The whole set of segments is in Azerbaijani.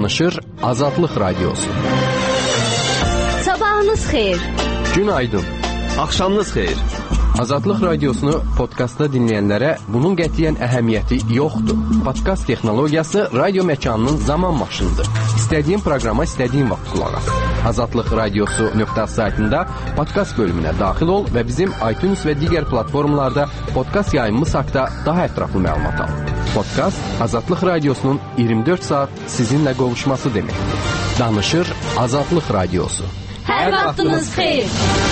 Danışır Azadlıq Radiosu. Sabahınız xeyir. Günaydın. Axşamınız xeyir. Azadlıq Radiosunu podkastda dinləyənlərə bunun qətiyyən əhəmiyyəti yoxdur. Podkast texnologiyası radio məkanının zaman maşınıdır. İstədiyin proqrama istədiyin vaxt qulaq as. Azadlıq Radiosu.az saytında podkast bölümünə daxil ol və bizim iTunes və digər platformalarda podkast yayımımız haqqında daha ətraflı məlumat al. Podkast Azadlıq Radiosunun 24 saat sizinlə qovuşması deməkdir. Danışır Azadlıq Radiosu. Hər vaxtınız xeyir.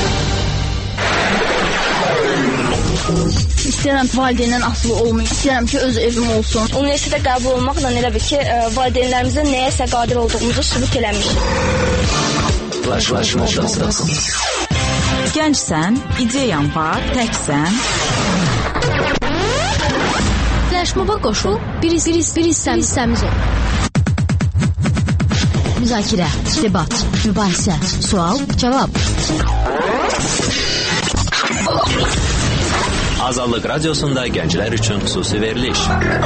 İstəyirəm valideyndən asılı olmayım. İstəyirəm ki, öz evim olsun. Universitetə qəbul olmaqla elə bir ki, valideynlərimizə nəyəsə qadir olduğumuzu sübut eləmiş. Gəncsən, ideyan var, təksən. Flashmoba qoşul, bir hissəmiz ol. Müzakirə, debat, mübahisə, sual, cavab. Azadlıq Radiosunda gənclər üçün xüsusi veriliş.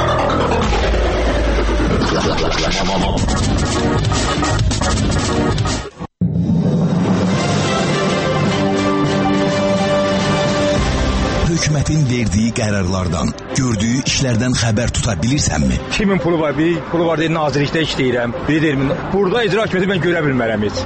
Hökumətin verdiyi qərarlardan, gördüyü işlərdən xəbər tuta bilirsənmi? Kimin pulu var? Biri pulu var deyir, nazirlikdə işləyirəm. Biri deyir, burada icra hakimiyyəti mən görə bilmərəm heç.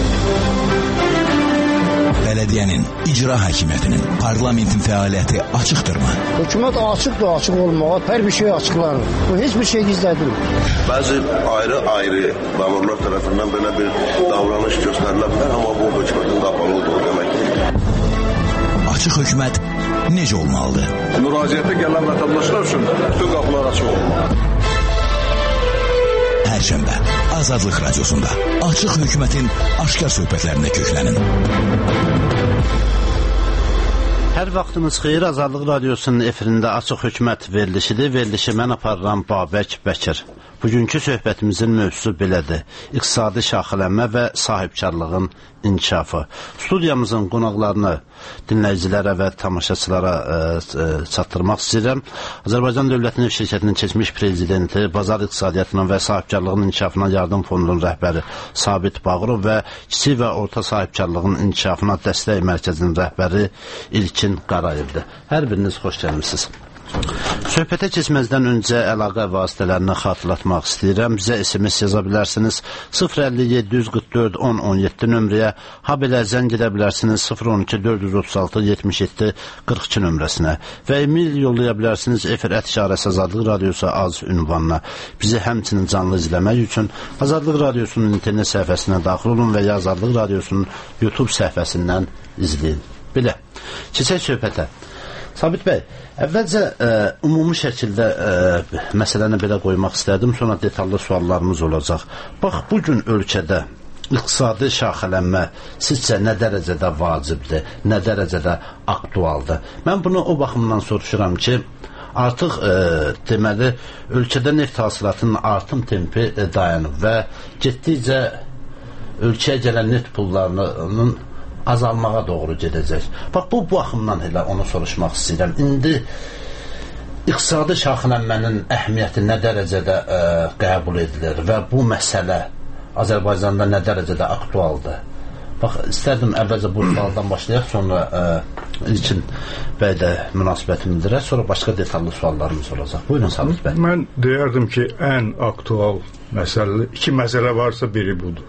Belediyenin, icra hakimiyyətinin, parlamentin fəaliyyəti açıqdırmı? Hökumət açıqdır, açıq olmağa, hər bir şey açıqlanır. Bu heç bir şey gizlədilmir. Bəzi ayrı-ayrı məmurlar tərəfindən belə bir davranış göstərilə bilər, amma bu hökumətin qapalı olduğu deməkdir. Açıq hökumət necə olmalıdır? Müraciətə gələn vətəndaşlar üçün bütün qapılar açıq olmalıdır. Hər şənbə Azadlıq Radiosunda açıq hökumətin aşkar söhbətlərinə köklənin. Hər vaxtınız xeyir, Azadlıq Radiosunun efirində açıq hökumət verilişidir. Verilişi mən aparıram Babək Bəkir. Bugünkü söhbətimizin mövzusu belədir. İqtisadi şaxələnmə və sahibkarlığın inkişafı. Studiyamızın qonaqlarını dinləyicilərə və tamaşaçılara çatdırmaq istəyirəm. Azərbaycan Dövlət Neft Şirkətinin keçmiş prezidenti, bazar iqtisadiyyatının və sahibkarlığın inkişafına yardım fondunun rəhbəri Sabit Bağırov və kiçik və orta sahibkarlığın inkişafına dəstək mərkəzinin rəhbəri İlkin Qarayevdir. Hər biriniz xoş gəlmisiniz. Söhbətə keçməzdən öncə əlaqə vasitələrini xatırlatmaq istəyirəm. Bizə SMS yaza bilərsiniz 057-144-10-17 nömrəyə, habelə zəng edə bilərsiniz 012-436-77-42 nömrəsinə və e-mail yollaya bilərsiniz efir@azadlıq radiosu az ünvanına. Bizi həmçinin canlı izləmək üçün Azadlıq Radiosunun internet səhifəsinə daxil olun və ya Azadlıq Radiosunun YouTube səhifəsindən izləyin. Belə, keçək söhbətə. Sabit bəy, əvvəlcə ümumi şəkildə məsələni belə qoymaq istərdim, sonra detallı suallarımız olacaq. Bax, bugün ölkədə iqtisadi şaxələnmə sizcə nə dərəcədə vacibdir, nə dərəcədə aktualdır? Mən bunu o baxımdan soruşuram ki, artıq deməli, ölkədə neft hasilatının artım tempi dayanıb və getdikcə ölkəyə gələn neft pullarının azalmağa doğru gedəcək. Bax, bu baxımdan elə onu soruşmaq istəyirəm. İndi iqtisadi şaxələnmənin əhəmiyyəti nə dərəcədə qəbul edilir və bu məsələ Azərbaycanda nə dərəcədə aktualdır? Bax, istərdim əvvəlcə bu sualdan başlayaq, sonra İlkin bəy də münasibətini bildirək, sonra başqa detallı suallarımız olacaq. Buyurun, Sabit bəy. Mən deyərdim ki, ən aktual məsələ, iki məsələ varsa biri budur.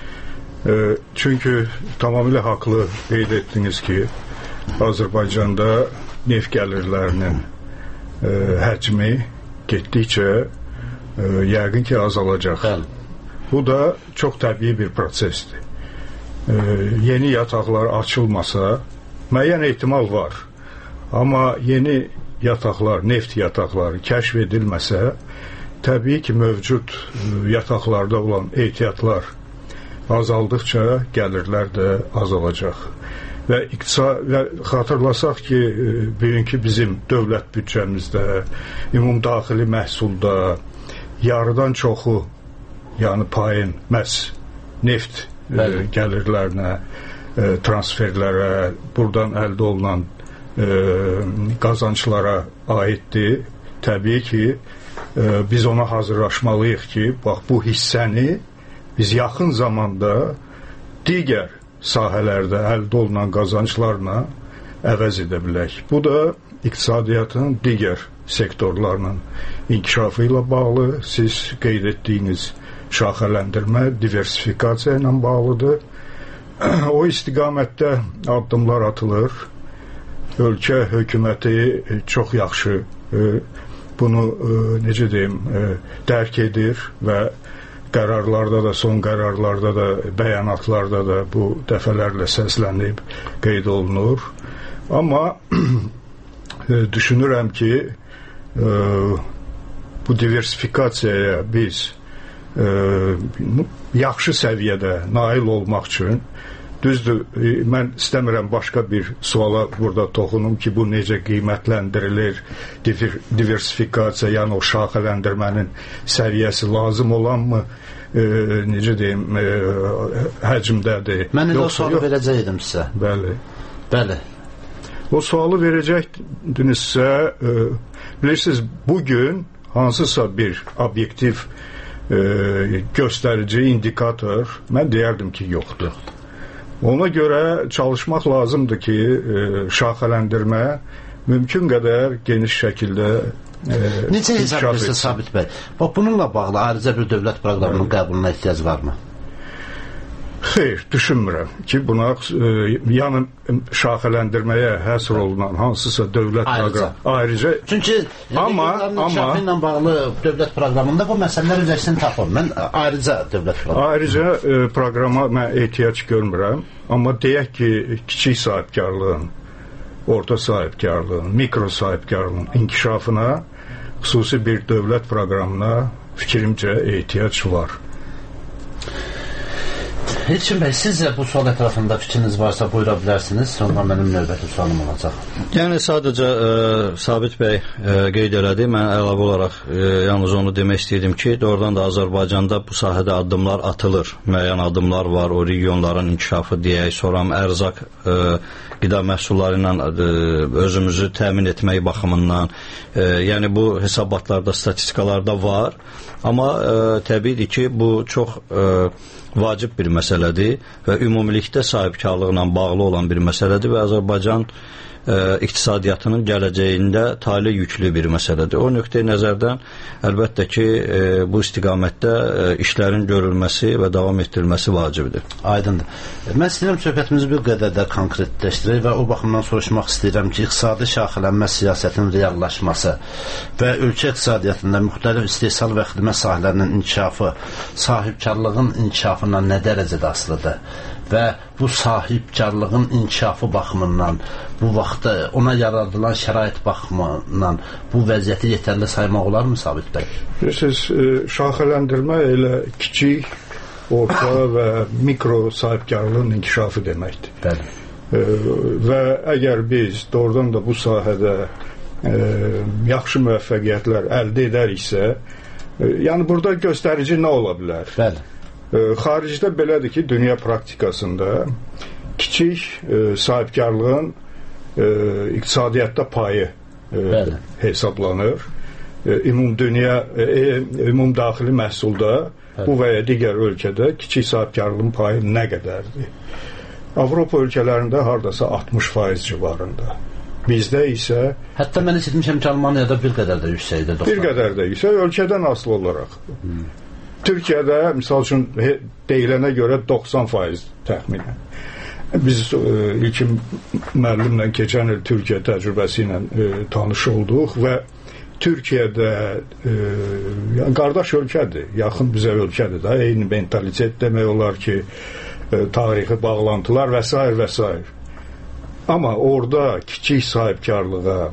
Çünki tamamilə haqlı qeyd etdiniz ki, Azərbaycanda neft gəlirlərinin həcmi getdikcə yəqin ki azalacaq. Bu da çox təbii bir prosesdir. Yeni yataqlar açılmasa müəyyən ehtimal var. Amma yeni yataqlar, neft yataqları kəşf edilməsə, təbii ki mövcud yataqlarda olan ehtiyatlar azaldıqca gəlirlər də azalacaq. Və xatırlasaq ki, bugünkü bizim dövlət büdcəmizdə, ümumdaxili məhsulda yarıdan çoxu, yəni payın məhz neft gəlirlərinə, transferlərə, buradan əldə olunan qazanclara aiddir. təbii ki, biz ona hazırlaşmalıyıq ki, bax, bu hissəni biz yaxın zamanda digər sahələrdə əldə olunan qazanclarla əvəz edə bilək. Bu da iqtisadiyyatın digər sektorlarla inkişafı ilə bağlı, siz qeyd etdiyiniz şaxələndirmə, diversifikasiya ilə bağlıdır. O istiqamətdə addımlar atılır. Ölkə hökuməti çox yaxşı bunu, necə deyim, dərk edir və qərarlarda da, son qərarlarda da, bəyanatlarda da bu dəfələrlə səslənib qeyd olunur. Amma düşünürəm ki, bu diversifikasiyaya biz yaxşı səviyyədə nail olmaq üçün, düzdür, mən istəmirəm başqa bir suala burada toxunum ki, bu necə qiymətləndirilir, diversifikasiya, yəni o şaxələndirmənin səviyyəsi lazım olanmı, necə deyim, həcmdədir. Mən elə o sualı verəcəkdim sizə. Bəli. O sualı verəcəkdinizsə, bilirsiniz, bugün hansısa bir obyektiv göstərici, indikator, mən deyərdim ki, yoxdur. Ona görə çalışmaq lazımdır ki, şaxələndirmə mümkün qədər geniş şəkildə necə hesab edirsə Sabit bəy? Bax, bununla bağlı ayrıca bir dövlət proqramının qəbuluna ehtiyac varmı? Xeyr, düşünmürəm ki, buna yəni şaxələndirməyə həsr olunan hansısa dövlət proqramı ayrıca. Çünki inkişafı ilə bağlı dövlət proqramında bu məsələlər üzəsini tapır. Mən ayrıca dövlət proqramı. Ayrıca proqrama mən ehtiyac görmürəm. Amma deyək ki, kiçik sahibkarlığın, orta sahibkarlığın, mikro sahibkarlığın inkişafına xüsusi bir dövlət proqramına fikrimcə ehtiyac var. Elçin bəy, sizcə bu sual ətrafında fikriniz varsa buyura bilərsiniz, sonra mənim növbəti sualım olacaq. Yəni sadəcə Sabit bəy qeyd elədi, mən əlavə olaraq yalnız onu demək istəyirdim ki, doğrudan da Azərbaycanda bu sahədə addımlar atılır, müəyyən addımlar var, o regionların inkişafı deyək, sonra ərzaq qida məhsulları ilə özümüzü təmin etmək baxımından, yəni bu hesabatlarda, statistikalarda var, amma təbiidir ki, bu çox vacib bir məsələdir və ümumilikdə sahibkarlıqla bağlı olan bir məsələdir və Azərbaycan iqtisadiyyatının gələcəyində talih yüklü bir məsələdir. O nöqteyi nəzərdən əlbəttə ki, bu istiqamətdə işlərin görülməsi və davam etdirilməsi vacibdir. Aydındır. Mən istəyirəm söhbətimizi bir qədər də konkretləşdirək və o baxımdan soruşmaq istəyirəm ki, iqtisadi şaxələnmə siyasətinin reallaşması və ölkə iqtisadiyyatında müxtəlif istehsal və xidmət sahələrinin inkişafı sahibkarlığın inkişafından nə dərəcədə asılıdır? Və bu sahibkarlığın inkişafı baxımından, bu vaxtda ona yaradılan şərait baxımından bu vəziyyəti yetərli saymaq olarmı Sabit bəy? Bilirsiniz, şaxələndirmə elə kiçik, orta və mikro sahibkarlığın inkişafı deməkdir. Bəli. Və əgər biz doğrudan da bu sahədə yaxşı müvəffəqiyyətlər əldə edəriksə, yəni burada göstərici nə ola bilər? Bəli. Xaricdə belədir ki, dünya praktikasında kiçik sahibkarlığın iqtisadiyyatda payı hesablanır. Ümumdaxili məhsulda bu və ya digər ölkədə kiçik sahibkarlığın payı nə qədərdir? Avropa ölkələrində hardasa 60% civarında. Bizdə isə... Hətta mən eşitmişəm ki, Almaniyada bir qədər də yüksəkdir. Bir qədər də yüksək, ölkədən asılı olaraq. Türkiyədə, misal üçün, deyilənə görə 90% təxminən. Biz ilkin müəllimlə keçən il Türkiyə təcrübəsi ilə tanış olduq və Türkiyədə qardaş ölkədir, yaxın bizə ölkədir da, eyni mentalitet demək olar ki, tarixi bağlantılar və s. və s. Amma orada kiçik sahibkarlığa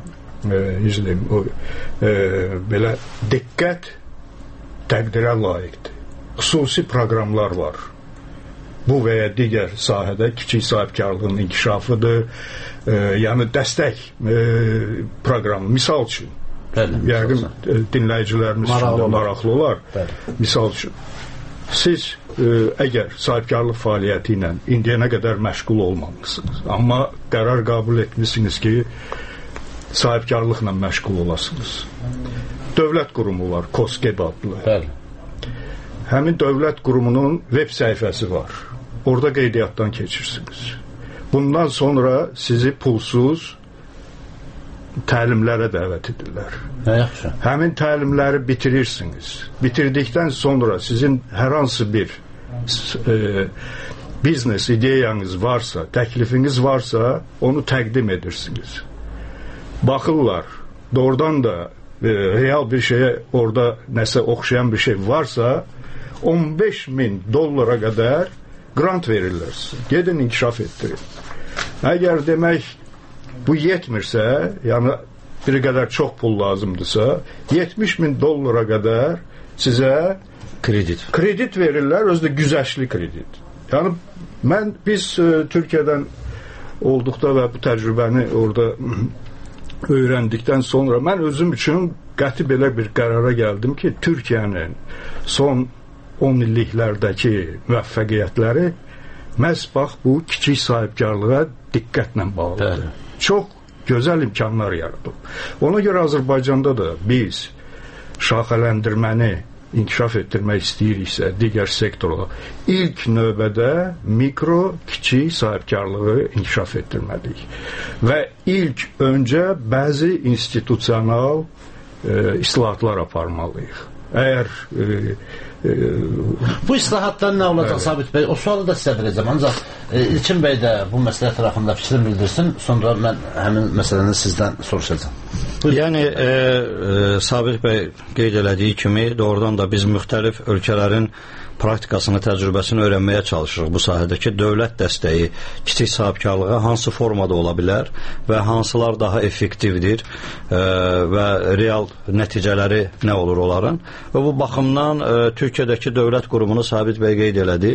belə diqqət təqdirə layiqdir. Xüsusi proqramlar var. Bu və ya digər sahədə kiçik sahibkarlığın inkişafıdır. Yəni dəstək proqramı. Misal üçün, yəqin dinləyicilərimiz üçün də maraqlı olar. Misal üçün, siz əgər sahibkarlıq fəaliyyəti ilə indiyənə qədər məşğul olmamışsınız, amma qərar qəbul etmişsiniz ki, sahibkarlıqla məşğul olasınız. Dövlət qurumu var, COSGAP adlı. Bəli. Həmin dövlət qurumunun web səhifəsi var. Orada qeydiyyatdan keçirsiniz. Bundan sonra sizi pulsuz təlimlərə dəvət edirlər. Yaxşı. Həmin təlimləri bitirirsiniz. Bitirdikdən sonra sizin hər hansı bir biznes ideyanız varsa, təklifiniz varsa, onu təqdim edirsiniz. Baxırlar, doğrudan da real bir şeye orada nəsə oxşayan bir şey varsa, $15,000 qədər grant verirlər sizə. Gedin inkişaf etdirin. Əgər demək bu yetmirsə, yəni bir qədər çox pul lazımdırsa, $70,000 qədər sizə kredit verirlər, özü də güzəştli kredit. Yəni biz Türkiyədən olduqda və bu təcrübəni orada öyrəndikdən sonra mən özüm üçün qəti belə bir qərara gəldim ki, Türkiyənin son 10 illiklərdəki müvəffəqiyyətləri məhz bax bu kiçik sahibkarlığa diqqətlə bağlıdır. Çox gözəl imkanlar yaradıb. Ona görə Azərbaycanda da biz şaxələndirməni inkişaf etdirmək istəyiriksə digər sektorla ilk növbədə mikro, kiçik sahibkarlığı inkişaf etdirməliyik. Və ilk öncə bəzi institusional islahatlar aparmalıyıq. Əgər bu islahatdan nə olacaq Sabit bəy? O sualı da sizə verəcəm. Ancaq İlkin bəy də bu məsələ tərəfində fikrini bildirsin. Sonra mən həmin məsələni sizdən soruşacağam. Yəni Sabit bəy qeyd elədiyi kimi doğrudan da biz müxtəlif ölkələrin praktikasını, təcrübəsini öyrənməyə çalışırıq bu sahədəki dövlət dəstəyi kiçik sahibkarlığa hansı formada ola bilər və hansılar daha effektivdir və real nəticələri nə olur onların. Və bu baxımdan Türkiyədəki dövlət qurumunu Sabit bəy qeyd elədi.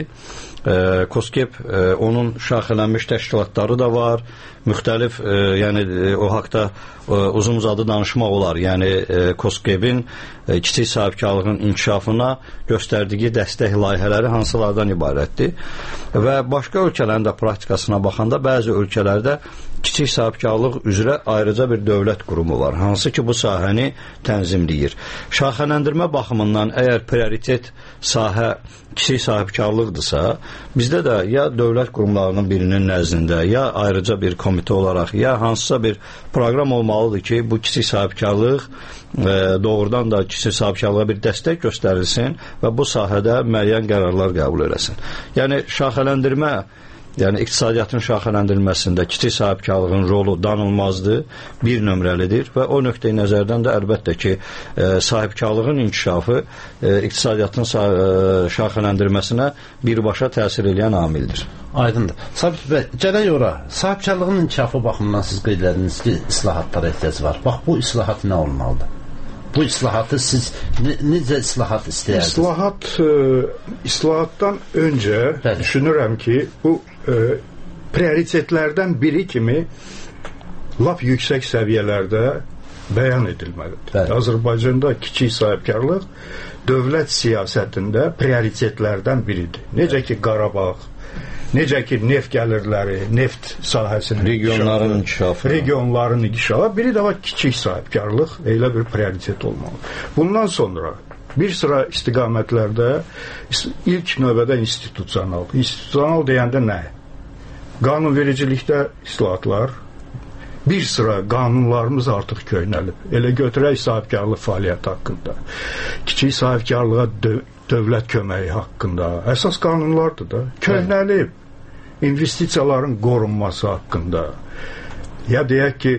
COSGAP onun şaxələnmiş təşkilatları da var. Müxtəlif, yəni o haqda uzun-uzadı danışmaq olar. Yəni COSGAP-in kiçik sahibkarlığın inkişafına göstərdiyi dəstək layihələri hansılardan ibarətdir. Və başqa ölkələrin də praktikasına baxanda bəzi ölkələrdə kiçik sahibkarlıq üzrə ayrıca bir dövlət qurumu var. Hansı ki bu sahəni tənzimləyir. Şaxələndirmə baxımından əgər prioritet sahə kiçik sahibkarlıqdırsa, bizdə də ya dövlət qurumlarının birinin nəzdində, ya ayrıca bir komitə olaraq, ya hansısa bir proqram olmalıdır ki, bu kiçik sahibkarlıq doğrudan da kiçik sahibkarlığa bir dəstək göstərilsin və bu sahədə müəyyən qərarlar qəbul eləsin. Yəni şaxələndirmə, yəni iqtisadiyyatın şaxələndirilməsində kiçik sahibkarlığın rolu danılmazdır, bir nömrəlidir və o nöqteyi nəzərdən də əlbəttə ki, sahibkarlığın inkişafı iqtisadiyyatın şaxələndirməsinə birbaşa təsir edən amildir. Aydındır. Sabit bəy, gələk ora, sahibkarlığın inkişafı baxımından siz qeyd ediniz ki, islahatlara ehtiyac var. Bax, bu islahat nə olmalıdır? Bu islahatı siz necə islahat istəyirsiniz? İslahatdan öncə düşünürəm ki, bu prioritetlərdən biri kimi lap yüksək səviyyələrdə bəyan edilməlidir. Azərbaycanda kiçik sahibkarlıq dövlət siyasətində prioritetlərdən biridir. Necə ki Qarabağ, necə ki neft gəlirləri, neft sahəsinin regionların inkişafı, biri də var kiçik sahibkarlıq, elə bir prioritet olmalı. Bundan sonra bir sıra istiqamətlərdə ilk növbədə institusional deyəndə nə? Qanunvericilikdə islahatlar, bir sıra qanunlarımız artıq köhnəlib. Elə götürək sahibkarlıq fəaliyyəti haqqında, kiçik sahibkarlığa dövlət köməyi haqqında əsas qanunlardır da, köhnəlib. İnvestisiyaların qorunması haqqında, ya deyək ki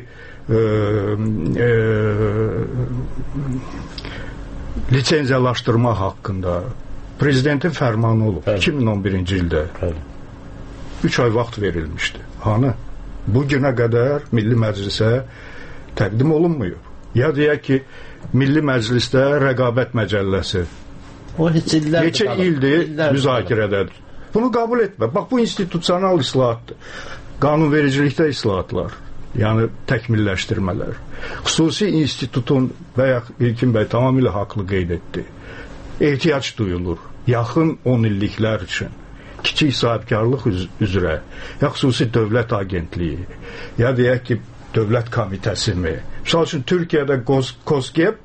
lisenziyalaşdırma haqqında prezidentin fərmanı olub 2011-ci ildə 3 ay vaxt verilmişdi. Hanı? Bu günə qədər Milli Məclisə təqdim olunmuyor. Ya deyək ki Milli Məclisdə rəqabət məcəlləsi neçə ildir müzakirədədir. Bunu qəbul etmə. Bax, bu institusional islahatdır. Qanunvericilikdə islahatlar, yəni təkmilləşdirmələr. Xüsusi institutun və ya İlkin bəy tamamilə haqlı qeyd etdi. Ehtiyac duyulur yaxın 10 illiklər üçün kiçik sahibkarlıq üzrə, ya xüsusi dövlət agentliyi, ya deyək ki dövlət komitəsi mi? Misal üçün Türkiyədə KOSGEB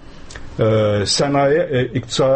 Sənaye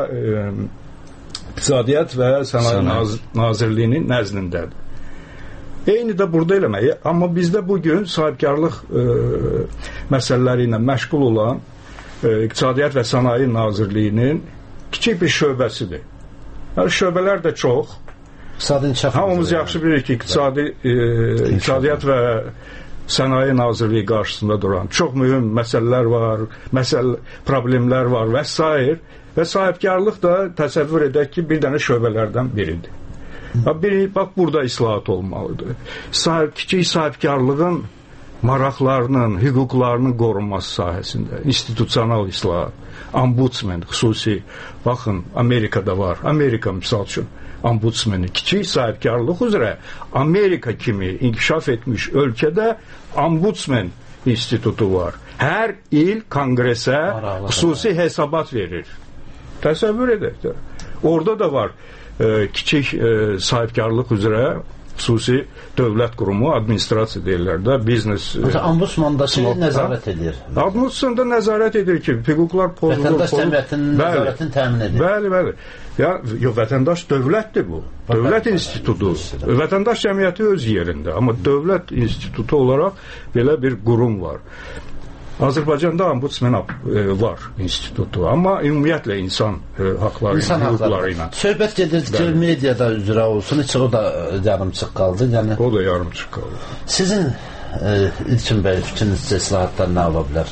İqtisadiyyat və Sənaye Nazirliyinin nəzdindədir. Eyni də burada eləmək. Amma bizdə bugün sahibkarlıq məsələləri ilə məşğul olan İqtisadiyyat və Sənaye Nazirliyinin kiçik bir şöbəsidir. Yəni, şöbələr də çox. Hamımız yaxşı bilir ki, İqtisadiyyat və Sənaye Nazirliyi qarşısında duran çox mühüm məsələlər var, problemlər var və s. Və sahibkarlıq da təsəvvür edək ki, bir dənə şöbələrdən biridir. Bax, burada islahat olmalıdır. Kiçik sahibkarlığın maraqlarının, hüquqlarının qorunması sahəsində institusional islahat, ombudsman xüsusi, baxın, Amerikada var. Amerika misal üçün ombudsmanı kiçik sahibkarlıq üzrə Amerika kimi inkişaf etmiş ölkədə ombudsman institutu var. Hər il kongresə xüsusi hesabat verir. Təsəvvür edək də. Orada da var kiçik sahibkarlıq üzrə xüsusi dövlət qurumu, administrasiya deyirlər də, biznes. Ombudsman da nəzarət edir. Ombudsman da nəzarət edir ki, hüquqlar pozulur. Vətəndaş cəmiyyətinin nəzarətini təmin edir. Bəli. Vətəndaş dövlətdir bu. Dövlət institutu. Vətəndaş cəmiyyəti öz yerində. Amma dövlət institutu olaraq belə bir qurum var. Azərbaycanda ombudsman var institutu, amma ümumiyyətlə insan haqları, hüquqları ilə. Söhbət gedir ki, mediada üzrə olsun, heç o da yarımçıq qaldı. O da yarımçıq qaldı. Sizin İlkin bəy fikrinizcə islahatlar nə ola bilər?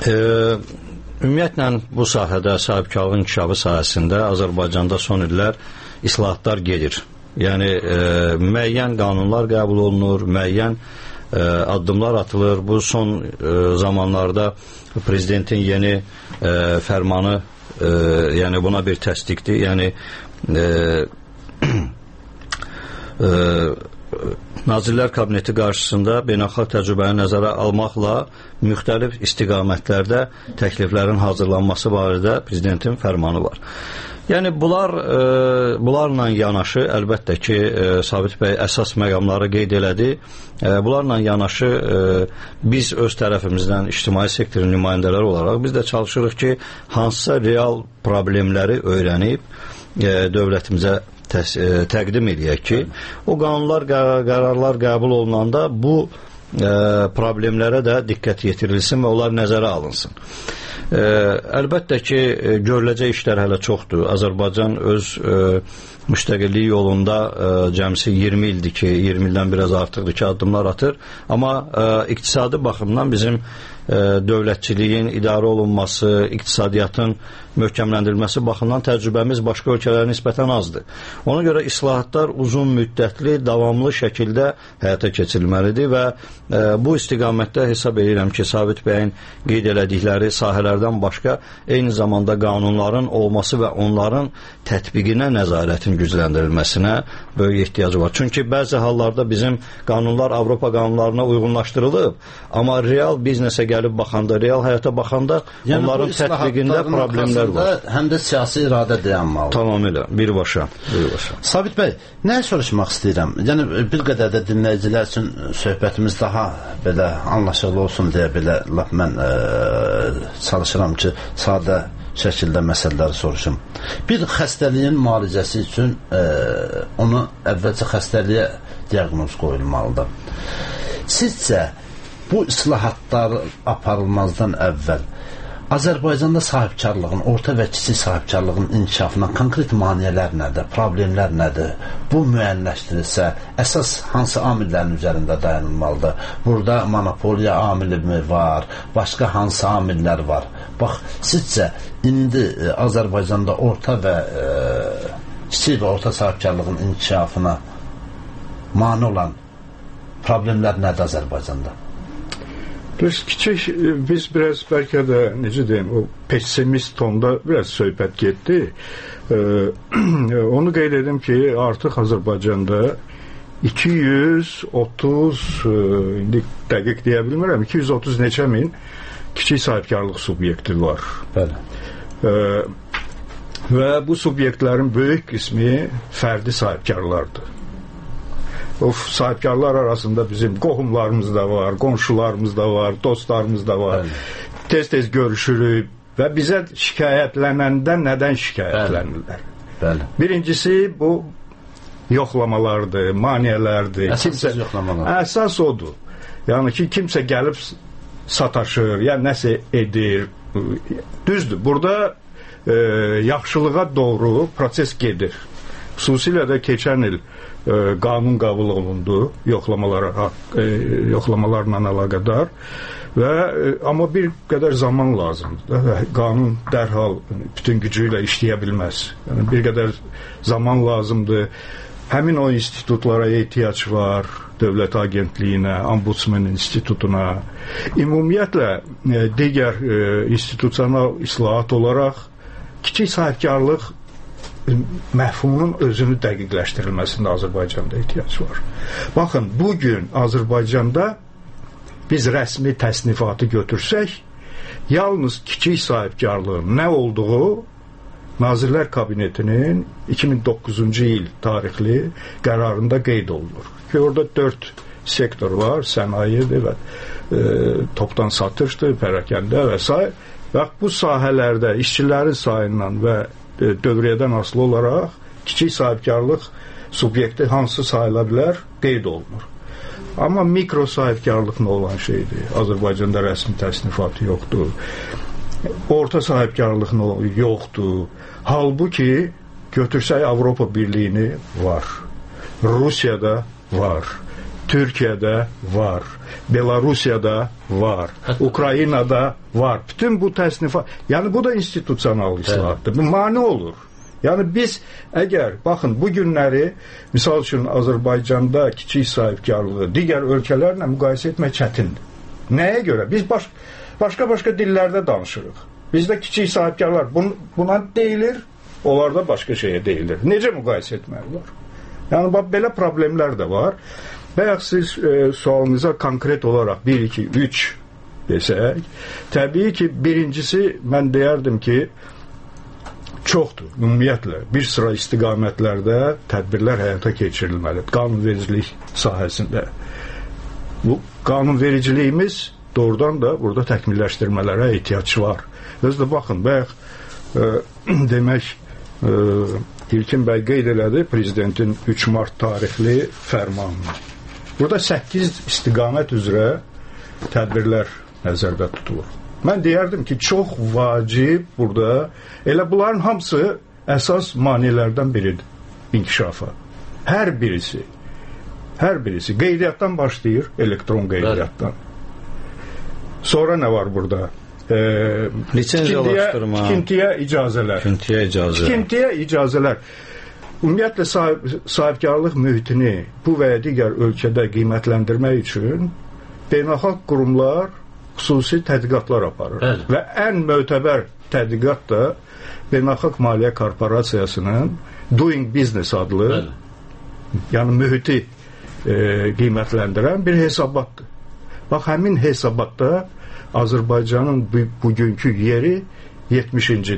Ümumiyyətlə bu sahədə, sahibkarlığın inkişafı sahəsində Azərbaycanda son illər islahatlar gedir. Yəni müəyyən qanunlar qəbul olunur, müəyyən addımlar atılır. Bu son zamanlarda prezidentin yeni fərmanı, yəni buna bir təsdiqdir. Yəni Nazirlər Kabineti qarşısında beynəlxalq təcrübəni nəzərə almaqla müxtəlif istiqamətlərdə təkliflərin hazırlanması barədə prezidentin fərmanı var. Yəni bunlarla yanaşı əlbəttə ki, Sabit bəy əsas məqamları qeyd elədi. Bunlarla yanaşı biz öz tərəfimizdən ictimai sektorun nümayəndələri olaraq biz də çalışırıq ki, hansısa real problemləri öyrənib dövlətimizə təqdim edək ki, o qanunlar, qərarlar qəbul olunanda bu problemlərə də diqqət yetirilsin və onlar nəzərə alınsın. Əlbəttə ki, görüləcək işlər hələ çoxdur. Azərbaycan öz müstəqillik yolunda cəmsi 20 ildir ki, 20 ildən biraz artıqdır ki, addımlar atır. Amma iqtisadi baxımdan bizim dövlətçiliyin idarə olunması, iqtisadiyyatın möhkəmləndirilməsi baxımından təcrübəmiz başqa ölkələrə nisbətən azdır. Ona görə islahatlar uzun müddətli, davamlı şəkildə həyata keçirilməlidir və bu istiqamətdə hesab edirəm ki, Sabit bəyin qeyd elədikləri sahələrdən başqa eyni zamanda qanunların olması və onların tətbiqinə nəzarətin gücləndirilməsinə böyük ehtiyacı var. Çünki bəzi hallarda bizim qanunlar Avropa qanunlarına uyğunlaşdırılıb, amma real biznesə gəlib baxanda, real həyata baxanda onların tətbiqində problemlər var. Həm də siyasi iradə dayanmalı. Tamamilə, birbaşa. Sabit bəy, nəyə soruşmaq istəyirəm? Yəni, bir qədər də dinləyicilər üçün söhbətimiz daha belə anlaşıqlı olsun deyə belə mən çalışıram ki, sadə şəkildə məsələləri soruşum. Bir xəstəliyin müalicəsi üçün onu əvvəlcə xəstəliyə diaqnoz qoyulmalıdır. Sizcə, bu islahatlar aparılmazdan əvvəl Azərbaycanda sahibkarlığın, orta və kiçik sahibkarlığın inkişafına konkret maneələr nədir, problemlər nədir? Bu müəyyənləşdirilsə, əsas hansı amillərin üzərində dayanılmalıdır? Burada monopoliya amili mi var? Başqa hansı amillər var? Bax, sizcə, indi Azərbaycanda orta və kiçik və orta sahibkarlığın inkişafına mane olan problemlər nədir Azərbaycanda? Biz biraz bəlkə də, necə deyim, o pessimist tonda biraz söhbət getdi. Onu qeyd edim ki, artıq Azərbaycanda 230, indi dəqiq deyə bilmirəm, 230 neçə min kiçik sahibkarlıq subyekti var. Bəli. Və bu subyektlərin böyük qismi fərdi sahibkarlardır. sahibkarlar arasında bizim qohumlarımız da var, qonşularımız da var, dostlarımız da var. Tez-tez görüşürük və bizə şikayətlənəndə nədən şikayətlənirlər? Birincisi bu yoxlamalardır, maniyələrdir. Əsas odur. Yəni ki, kimsə gəlib sataşır, ya nəsə edir. Düzdür, burada yaxşılığa doğru proses gedir. Xüsusilə də keçən il qanun qəbul olundu yoxlamalarla əlaqədar və amma bir qədər zaman lazımdır. Qanun dərhal bütün gücü ilə işləyə bilməz. Yəni bir qədər zaman lazımdır. Həmin o institutlara ehtiyac var, Dövlət Agentliyinə, Ombudsman institutuna, ümumiyyətlə digər institusional islahat olaraq kiçik sahibkarlıq məfhumunun özünü dəqiqləşdirilməsində Azərbaycanda ehtiyac var. Baxın, bugün Azərbaycanda biz rəsmi təsnifatı götürsək, yalnız kiçik sahibkarlığın nə olduğu Nazirlər Kabinetinin 2009-cu il tarixli qərarında qeyd olunur. Ki, orada 4 sektor var, sənayedir və topdan satışdır, pərakəndə və s. Və bu sahələrdə işçilərin sayından və dövriyyədən asılı olaraq kiçik sahibkarlıq subyekti hansı sayıla bilər qeyd olunur. Amma mikro sahibkarlıq nə olan şeydir? Azərbaycanda rəsmi təsnifatı yoxdur. Orta sahibkarlıq yoxdur. Halbuki götürsək Avropa Birliyini var. Rusiyada var. Türkiyədə var. Belarusiyada var. Ukraynada var. Bütün bu təsnifat, yəni bu da institusional islahatdır. Bu mane olur. Yəni biz əgər, baxın, bu günləri misal üçün Azərbaycanda kiçik sahibkarlığı digər ölkələrlə müqayisə etmək çətindir. Nəyə görə? Biz başqa dillərdə danışırıq. Bizdə kiçik sahibkarlar buna deyilir, onlar da başqa şeyə deyilir. Necə müqayisə etmək var? Yəni belə problemlər də var. Bəyək siz sualınıza konkret olaraq 1, 2, 3 desək, təbii ki, birincisi mən deyərdim ki, çoxdur, ümumiyyətlə, bir sıra istiqamətlərdə tədbirlər həyata keçirilməlidir. Qanunvericilik sahəsində. Bu qanunvericiliyimiz doğrudan da burada təkmilləşdirmələrə ehtiyac var. Özdə baxın, bəyək demək, İlkin bəy qeyd elədi prezidentin 3 mart tarixli fərmanını. Burada 8 istiqamət üzrə tədbirlər nəzərdə tutulur. Mən deyərdim ki, çox vacib burada, elə bunların hamısı əsas maneələrdən biridir inkişafa. Hər birisi qeydiyyatdan başlayır, elektron qeydiyyatdan. Sonra nə var burada? Tikintiyə icazələr. Ümumiyyətlə sahibkarlıq mühitini bu və ya digər ölkədə qiymətləndirmək üçün beynəlxalq qurumlar xüsusi tədqiqatlar aparır. Və ən mötəbər tədqiqat da Beynəlxalq Maliyyə Korporasiyasının Doing Business adlı, yəni mühiti qiymətləndirən bir hesabatdır. Bax, həmin hesabatda Azərbaycanın bugünkü yeri 70-cidir.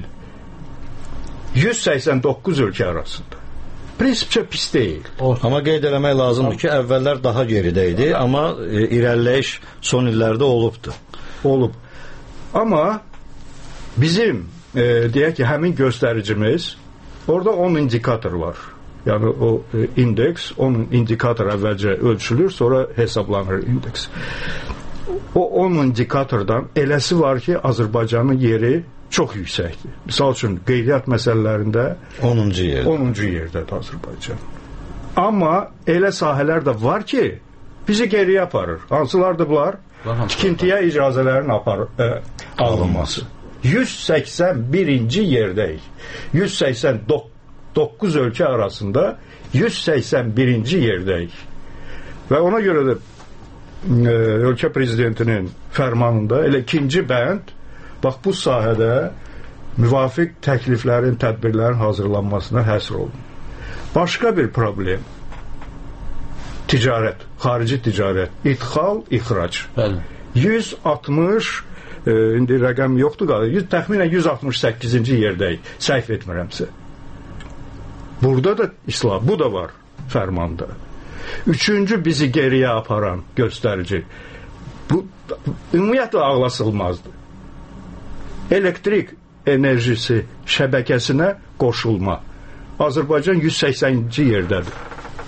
189 ölkə arasında. Prinsipcə pis deyil. Amma qeyd eləmək lazımdır ki, əvvəllər daha geridə idi, amma irəliləyiş son illərdə olubdur. Olub. Amma bizim, deyək ki, həmin göstəricimiz, orada 10 indikator var. Yəni o indeks, onun indikator əvvəlcə ölçülür, sonra hesablanır indeks. O 10 indikatordan eləsi var ki, Azərbaycanın yeri çox yüksəkdir. Misal üçün, qeydiyyat məsələlərində 10-cu yerdədir Azərbaycan. Amma elə sahələr də var ki, bizi geriyə aparır. Hansılardır bunlar? Tikintiyə icazələrin alınması. 181-ci yerdəyik. 189 ölkə arasında 181-ci yerdəyik. Və ona görə də ölkə prezidentinin fərmanında elə ikinci bənd bax bu sahədə müvafiq təkliflərin, tədbirlərin hazırlanmasına həsr olunur. Başqa bir problem ticarət, xarici ticarət, idxal, ixrac. 160 indi rəqəm yoxdur, təxminən 168-ci yerdəyik, səhv etmirəmsə. Burada da islah, bu da var fərmanda. Üçüncü bizi geriyə aparan göstərici. Bu ümumiyyətlə ağla sığmazdı. Elektrik enerjisi şəbəkəsinə qoşulma. Azərbaycan 180-ci yerdədir.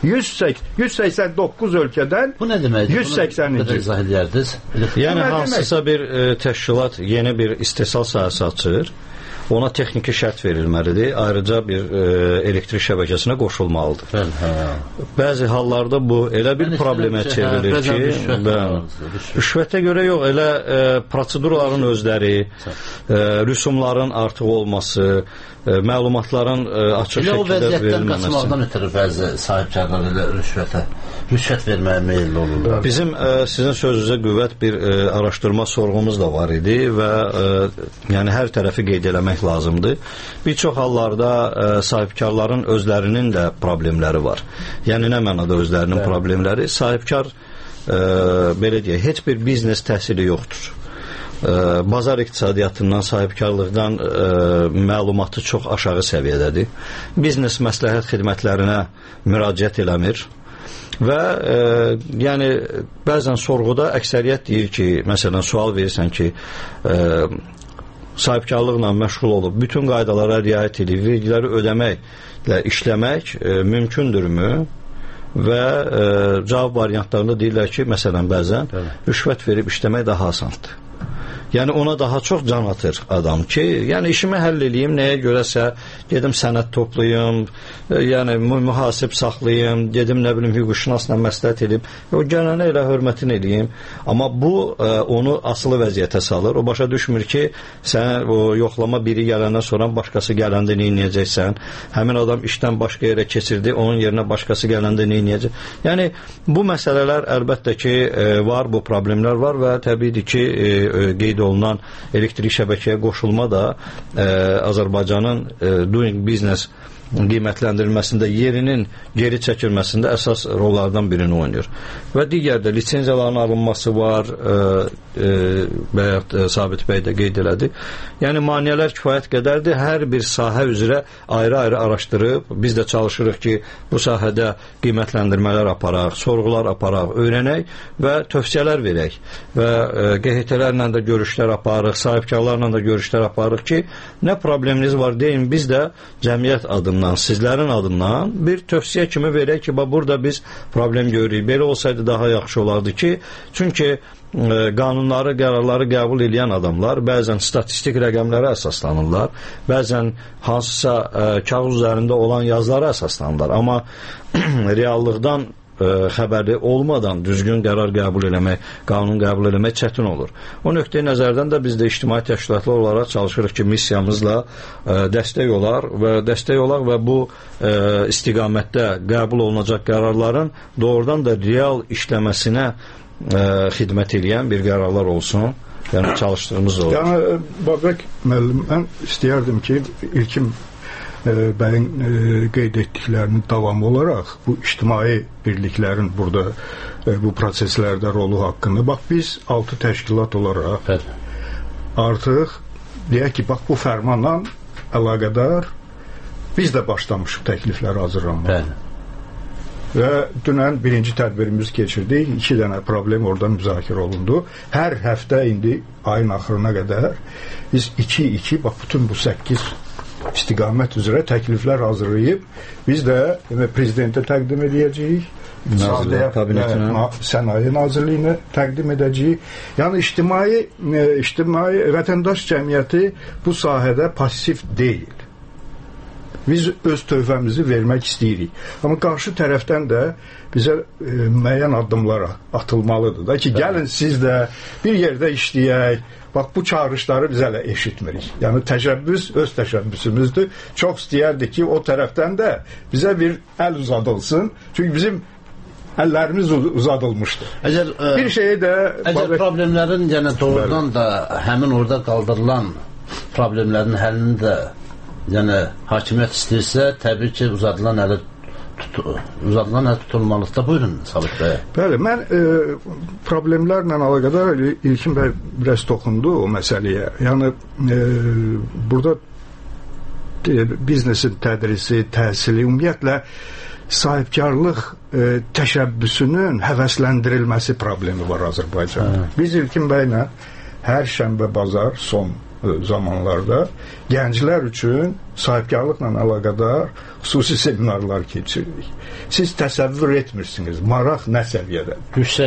189 ölkədən bu nə deməkdir? 180-ci. İzah edərdiniz. Yəni hansısa bir təşkilat yeni bir istehsal sahəsi açır. Ona texniki şərt verilməlidir. Ayrıca bir elektrik şəbəkəsinə qoşulmalıdır. Bəzi hallarda bu elə bir problemə çevrilir ki, rüşvətə görə yox, elə prosedurların özləri, rüsumların artıq olması, məlumatların açıq şəkildə verilməməsi. O vəziyyətdən qaçmaqdan ötürü bəzi sahibkarlar elə rüşvət verməyə meyilli olurlar. Bizim sizin sözünüzə qüvvət bir araşdırma sorğumuz da var idi və yəni hər tərəfi qeyd eləmək lazımdır. Bir çox hallarda sahibkarların özlərinin də problemləri var. Yəni nə mənada özlərinin problemləri? Sahibkar belə deyək, heç bir biznes təhsili yoxdur. Bazar iqtisadiyyatından, sahibkarlıqdan məlumatı çox aşağı səviyyədədir. Biznes məsləhət xidmətlərinə müraciət eləmir. Və yəni bəzən sorğuda əksəriyyət deyir ki, məsələn sual verirsən ki, sahibkarlıqla məşğul olub bütün qaydalara riayət edib vergiləri ödəməklə işləmək mümkündürmü? Və cavab variantlarında deyirlər ki, məsələn bəzən rüşvət verib işləmək daha asandır. Yəni ona daha çox can atır adam ki, yəni işimi həll edeyim, nəyə görəsə gedim sənəd toplayım, yəni mühasib saxlayım, gedim nə bilim hüquqşünasla məsləhət edib, o gələnə elə hörmətini edeyim. Amma bu onu asılı vəziyyətə salır. O başa düşmür ki, sən o yoxlama biri gələndən sonra başqası gələndə nə edəcəksən? Həmin adam işdən başqa yerə keçirdi, onun yerinə başqası gələndə nə edəcək? Yəni bu məsələlər əlbəttə ki var, bu problemlər var və təbiidir ki qeyd olunan elektrik şəbəkəyə qoşulma da Azərbaycanın doing business qiymətləndirilməsində yerinin geri çəkilməsində əsas rollardan birini oynayır. Və digər də lisenziyaların alınması var, Sabit bəy də qeyd elədi. Yəni maneələr kifayət qədərdir. Hər bir sahə üzrə ayrı-ayrı araşdırıb, biz də çalışırıq ki, bu sahədə qiymətləndirmələr aparaq, sorğular aparaq, öyrənək və tövsiyələr verək. Və QHT-lərlə də görüşlər aparıq, sahibkarlarla da görüşlər aparıq ki, nə probleminiz var deyin, biz də cəmiyyət adından, sizlərin adından bir tövsiyə kimi verək ki, burada biz problem görürük. Belə olsaydı daha yaxşı olardı ki, çünki qanunları, qərarları qəbul edən adamlar bəzən statistik rəqəmlərə əsaslanırlar, bəzən hansısa kağız üzərində olan yazılara əsaslanırlar. Amma reallıqdan xəbəri olmadan düzgün qərar qəbul eləmək, qanun qəbul eləmək çətin olur. O nöqteyi nəzərdən də biz də ictimai təşkilatlar olaraq çalışırıq ki, missiyamızla dəstək olaq və bu istiqamətdə qəbul olunacaq qərarların doğrudan da real işləməsinə xidmət edən bir qərarlar olsun. Yəni çalışdığımız olur. Yəni Babək müəllim, mən istəyərdim ki, İlkin bəyin qeyd etdiklərinin davamı olaraq bu ictimai birliklərin burada bu proseslərdə rolu haqqında, bax biz 6 təşkilat olaraq artıq deyək ki, bax bu fərmanla əlaqədar biz də başlamışıq təkliflər hazırlanmağa. Və dünən birinci tədbirimizi keçirdik, 2 dənə problem oradan müzakirə olundu. Hər həftə indi ayın axırına qədər biz 2-2, bax bütün bu 8 istiqamət üzrə təkliflər hazırlayıb biz də prezidentə təqdim edəcəyik, Sənaye Nazirliyinə təqdim edəcəyik. Yəni ictimai vətəndaş cəmiyyəti bu sahədə pasiv deyil. Biz öz tövbəmizi vermək istəyirik. Amma qarşı tərəfdən də bizə müəyyən addımlar atılmalıdır da ki, gəlin siz də bir yerdə işləyək. Bax, bu çağırışları biz hələ eşitmirik. Yəni təşəbbüs öz təşəbbüsümüzdür. Çox istəyərdik ki, o tərəfdən də bizə bir əl uzadılsın. Çünki bizim əllərimiz uzadılmışdır. Bir şeyi də... Əgər problemlərin doğrudan da həmin orada qaldırılan problemlərin həlini də hakimiyyət istəyirsə, təbii ki, uzadılan əl tutulmalıqda. Buyurun, Sabit bəy. Bəli, mən problemlərlə əlaqədar İlkin bəy biraz toxundu o məsələyə. Yəni, burada biznesin tədrisi, təhsili, ümumiyyətlə sahibkarlıq təşəbbüsünün həvəsləndirilməsi problemi var Azərbaycanda. Biz İlkin bəylə hər şənbə bazar son zamanlarda gənclər üçün sahibkarlıqla əlaqədar xüsusi seminarlar keçiririk. Siz təsəvvür etmirsiniz, maraq nə səviyyədə?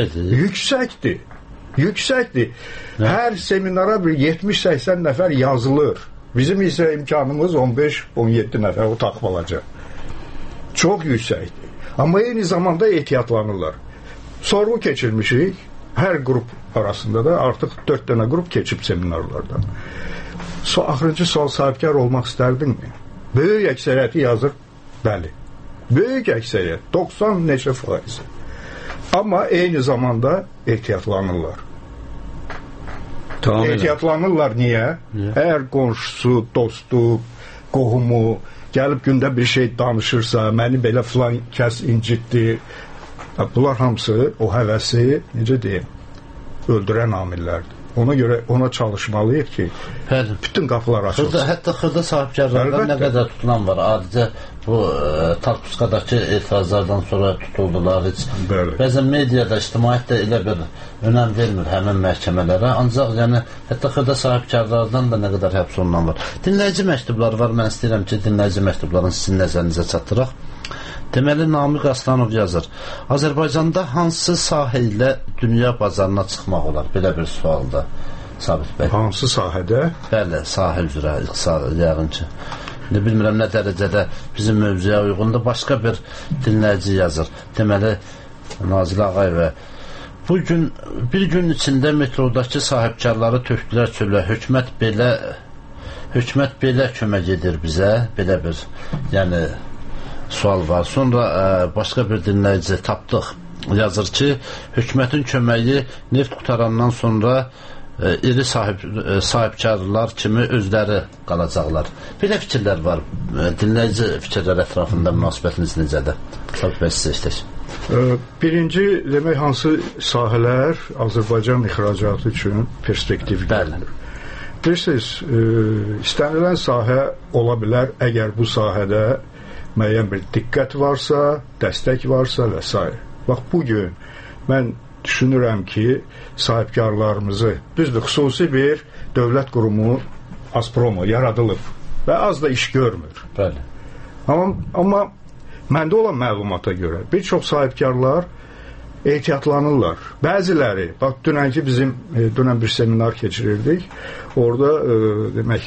Yüksəkdir. Hər seminara bir 70-80 nəfər yazılır. Bizim isə imkanımız 15-17 nəfər o taxmalaca. Çox yüksəkdir. Amma eyni zamanda ehtiyatlanırlar. Sorğu keçirmişik. Hər qrup arasında da artıq 4 dənə qrup keçib seminarlardan. Axırıncı sual, sahibkar olmaq istərdinmi? Böyük əksəriyyəti yazır, bəli. Böyük əksəriyyət, 90 neçə faizi. Amma eyni zamanda ehtiyatlanırlar. Ehtiyatlanırlar niyə? Əgər qonşusu, dostu, qohumu gəlib gündə bir şey danışırsa, məni belə filan kəs incitdi, bunlar hamısı o həvəsi, necə deyim, öldürən amillərdir. Ona görə ona çalışmalıyıq ki, bütün qapılar açılsın. Hətta xırda sahibkarlardan nə qədər tutulan var. Adicə bu Tartusqadakı etirazlardan sonra tutuldular. Bəzən mediada, ictimaiyyətdə elə bir önəm vermir həmin məhkəmələrə. Ancaq yəni hətta xırda sahibkarlardan da nə qədər həbs olunan var. Dinləyici məktubları var. Mən istəyirəm ki, dinləyici məktublarını sizin nəzərinizə çatdıraq. Deməli, Namiq Aslanov yazır. Azərbaycanda hansı sahə ilə dünya bazarına çıxmaq olar? Belə bir sualda, Sabit bəy. Hansı sahədə? Bəli, sahə üzrə, yəqin ki. Bilmirəm nə dərəcədə bizim mövzuya uyğundur. Başqa bir dinləyici yazır. Deməli, Nazilə Ağayevə, bugün bir gün içində metrodakı sahibkarları tökdülər çölə. Hökumət belə kömək edir bizə. Belə bir, yəni sual var. Sonra başqa bir dinləyici tapdıq. Yazır ki, hökumətin köməyi neft qutarandan sonra iri sahibkarlar kimi özləri qalacaqlar. Belə fikirlər var. Dinləyici fikirlər ətrafında münasibətiniz necədir? Sabit bəy, sizə işlək. Birinci, demək, hansı sahələr Azərbaycan ixracatı üçün perspektiv gəlir? Bilirsiniz, istənilən sahə ola bilər, əgər bu sahədə müəyyən bir diqqət varsa, dəstək varsa və s. Bax, bugün mən düşünürəm ki, sahibkarlarımızı, düzdür, xüsusi bir dövlət qurumu Azpromo yaradılıb və az da iş görmür. Bəli. Amma məndə olan məlumata görə bir çox sahibkarlar ehtiyatlanırlar. Bəziləri, bax, dünən bir seminar keçirirdik. Orada demək,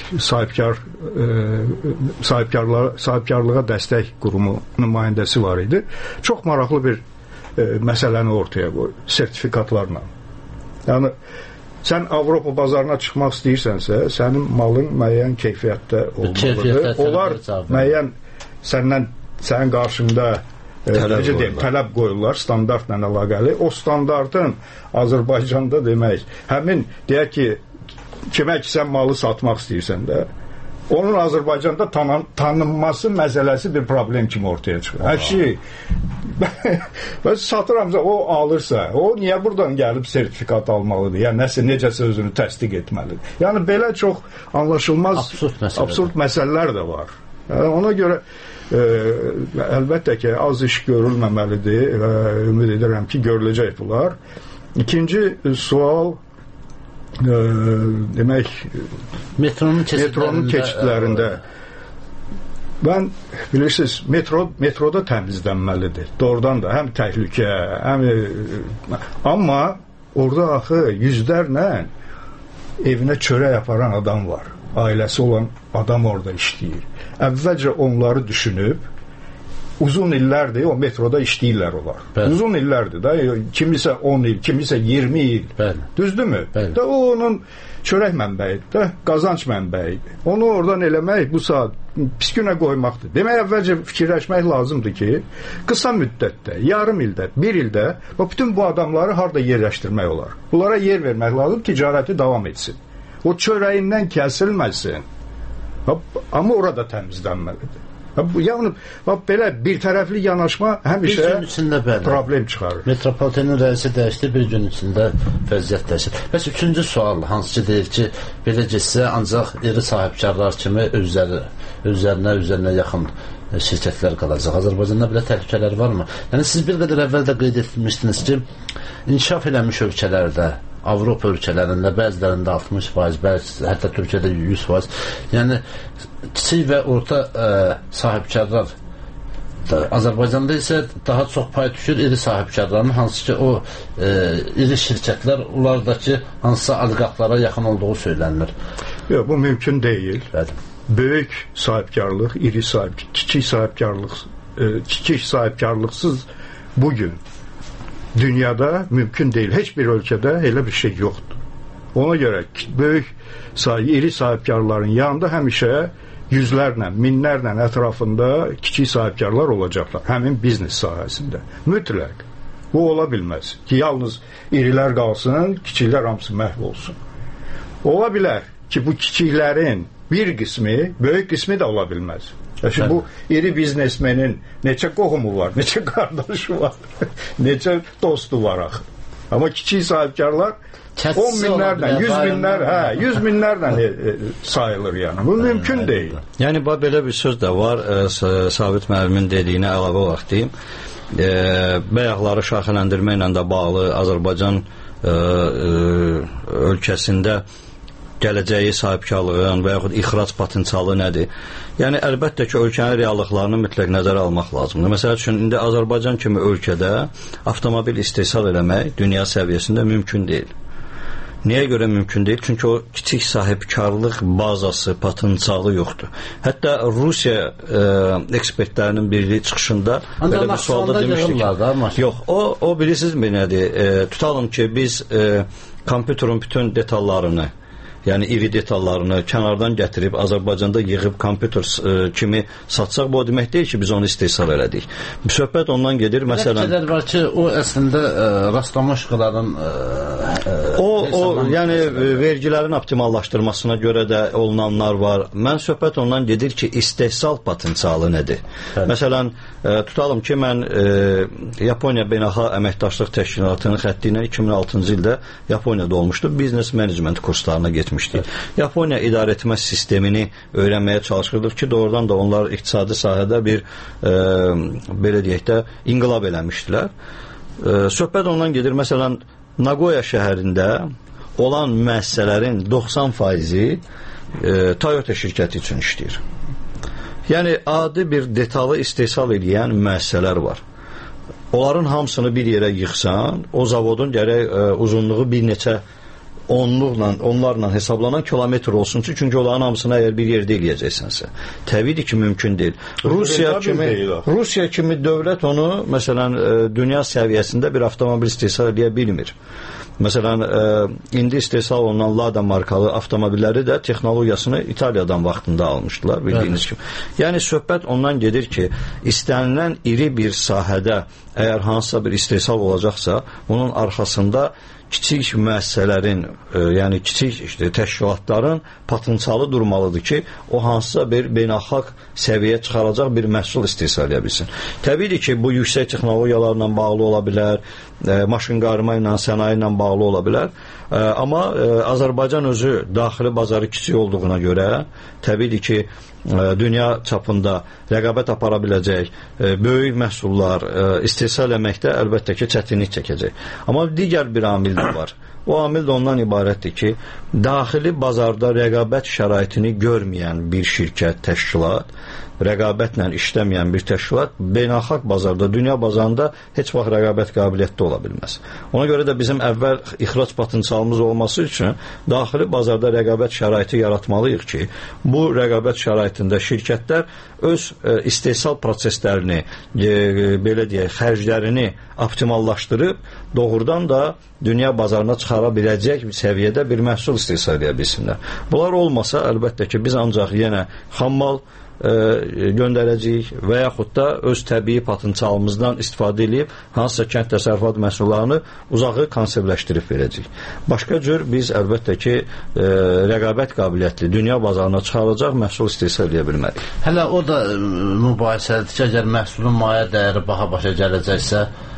sahibkarlığa dəstək qurumu nümayəndəsi var idi. Çox maraqlı bir məsələni ortaya qoydu, sertifikatlarla. Yəni, sən Avropa bazarına çıxmaq istəyirsənsə, sənin malın müəyyən keyfiyyətdə olmalıdır. Onlar müəyyən sənin qarşında tələb qoyurlar, standartla əlaqəli. O standartın Azərbaycanda demək, həmin deyək ki, kimə ki sən malı satmaq istəyirsən də, onun Azərbaycanda tanınması məsələsi bir problem kimi ortaya çıxır. Hər şey mən satıramsa, o alırsa, o niyə buradan gəlib sertifikat almalıdır? Yəni necəsə özünü təsdiq etməlidir. Yəni belə çox anlaşılmaz absurd məsələlər də var. Yəni, ona görə əlbəttə ki, az iş görülməməlidir və ümid edirəm ki, görüləcək bunlar. İkinci sual, demək, metronun keçidlərində. Mən, bilirsiniz, metroda təmizlənməlidir. Doğrudan da həm təhlükə, amma orada axı yüzlərlə evinə çörək aparan adam var. Ailəsi olan adam orada işləyir. Əvvəlcə onları düşünüb, uzun illərdir o metroda işləyirlər onlar. Bəli. Uzun illərdir da, kimisə 10 il, kimisə 20 il. Bəli. Düzdürmü? Bəli. Da o onun çörək mənbəyidir, da qazanc mənbəyidir. Onu oradan eləmək bu saat pis günə qoymaqdır. Demək, əvvəlcə fikirləşmək lazımdır ki, qısa müddətdə, yarım ildə, bir ildə bütün bu adamları harada yerləşdirmək olar. Bunlara yer vermək lazım, ticarəti davam etsin. O çörəyindən kəsilməsin. Amma orada təmizlənməlidir. Yəni, belə bir tərəfli yanaşma həmişə problem çıxarır. Metropolitenin rəisi dəyişdi, bir gün içində vəziyyət dəyişir. Bəs üçüncü sual, hansı ki deyir ki, belə getsə ancaq iri sahibkarlar kimi özlərinə yaxın şirkətlər qalacaq. Azərbaycanda belə təhlükələr varmı? Yəni siz bir qədər əvvəl də qeyd etmişdiniz ki, inkişaf eləmiş ölkələrdə, Avropa ölkələrində bəzilərində 60%, bəzi hətta Türkiyədə 100%. Yəni kiçik və orta sahibkarlar Azərbaycanda isə daha çox pay düşür iri sahibkarların, hansı ki o iri şirkətlər onlardakı hansısa oliqarxlara yaxın olduğu söylənilir. Yox, bu mümkün deyil. Bəli. Böyük sahibkarlıq, iri kiçik sahibkarlıqsız bugün dünyada mümkün deyil. Heç bir ölkədə elə bir şey yoxdur. Ona görə böyük iri sahibkarların yanında həmişə yüzlərlə, minlərlə ətrafında kiçik sahibkarlar olacaqlar. Həmin biznes sahəsində. Mütləq. Bu ola bilməz ki, yalnız irilər qalsın, kiçiklər hamısı məhv olsun. Ola bilər ki, bu kiçiklərin bir qismi, böyük qismi də ola bilməz. Şimdi bu iri biznesmenin neçə qohumu var, neçə qardaşı var, neçə dostu var axı. Amma kiçik sahibkarlar 10 minlərlə, 100 minlərlə sayılır yəni. Bu mümkün deyil. Yəni, belə bir söz də var, Sabit müəllimin dediyinə əlavə olaraq deyim. Bəyaqları şaxələndirməklə də bağlı Azərbaycan ölkəsində gələcəyi sahibkarlığın və yaxud ixrac potensialı nədir? Yəni, əlbəttə ki, ölkənin reallıqlarını mütləq nəzərə almaq lazımdır. Məsəl üçün, indi Azərbaycan kimi ölkədə avtomobil istehsal eləmək dünya səviyyəsində mümkün deyil. Niyə görə mümkün deyil? Çünki o kiçik sahibkarlıq bazası, potensialı yoxdur. Hətta Rusiya ekspertlərinin birliyi çıxışında belə bir sualda demişdik. Yox, o bilirsinizmi nədir? Tutalım ki, biz kompüterin bütün detallarını, yəni iri detallarını kənardan gətirib Azərbaycanda yığıb kompüter kimi satsaq, bu o demək deyil ki, biz onu istehsal elədik. Söhbət ondan gedir, məsələn... Rəqçələr var ki, o əslində rastlamışqaların... Yəni, vergilərin optimallaşdırmasına görə də olunanlar var. Mən söhbət ondan gedir ki, istehsal potensialı nədir? Məsələn, tutalım ki, mən Yaponiya Beynəlxalq Əməkdaşlıq Təşkilatının xətti ilə 2006-cı ildə Yaponiyada olmuşdu. Business management kurslarına getmişdik. Yaponiya idarə etmə sistemini öyrənməyə çalışırdıq ki, doğrudan da onlar iqtisadi sahədə bir, belə deyək də, inqilab eləmişdilər. Söhbət ondan gedir, məsələn, Nagoya şəhərində olan müəssisələrin 90%-i Toyota şirkəti üçün işləyir. Yəni, adi bir detalı istehsal edən müəssisələr var. Onların hamısını bir yerə yıxsan, o zavodun gərək uzunluğu bir neçə onlarla hesablanan kilometr olsun ki, çünki onların hamısını əgər bir yerdə eləyəcəksənsə. Təbiidir ki, mümkün deyil. Rusiya kimi dövlət onu, məsələn, dünya səviyyəsində bir avtomobil istehsal edə bilmir. Məsələn, indi istehsal olunan Lada markalı avtomobilləri də texnologiyasını İtaliyadan vaxtında almışdılar, bildiyiniz kimi. Yəni, söhbət ondan gedir ki, istənilən iri bir sahədə əgər hansısa bir istehsal olacaqsa, bunun arxasında kiçik müəssisələrin, yəni kiçik təşkilatların potensialı durmalıdır ki, o hansısa bir beynəlxalq səviyyə çıxaracaq bir məhsul istehsal edə bilsin. Təbiidir ki, bu yüksək texnologiyalarla bağlı ola bilər, maşın qarma ilə, sənaye ilə bağlı ola bilər. Amma Azərbaycan özü daxili bazarı kiçik olduğuna görə, təbiidir ki, dünya çapında rəqabət apara biləcək böyük məhsullar istehsal etməkdə əlbəttə ki, çətinlik çəkəcək. Amma digər bir amil də var. O amil də ondan ibarətdir ki, daxili bazarda rəqabət şəraitini görməyən bir şirkət, təşkilat, rəqabətlə işləməyən bir təşkilat beynəlxalq bazarda, dünya bazarında heç vaxt rəqabət qabiliyyətli ola bilməz. Ona görə də bizim əvvəl ixrac potensialımız olması üçün daxili bazarda rəqabət şəraiti yaratmalıyıq ki, bu rəqabət şəraitində şirkətlər öz istehsal proseslərini, belə deyək, xərclərini optimallaşdırıb, doğrudan da dünya bazarına çıxara biləcək səviyyədə bir məhsul istehsal edə bilsinlər. Bunlar olmasa, əlbəttə ki, biz ancaq yenə xammal göndərəcəyik və yaxud da öz təbii potensialımızdan istifadə edib hansısa kənd təsərrüfat məhsullarını uzağı konseptləşdirib verəcəyik. Başqa cür biz əlbəttə ki, rəqabət qabiliyyətli dünya bazarına çıxaracaq məhsul istehsal edə bilmərik. Hələ o da mübahisədir ki, əgər məhsulun maya dəyəri baha başa gələcəksə,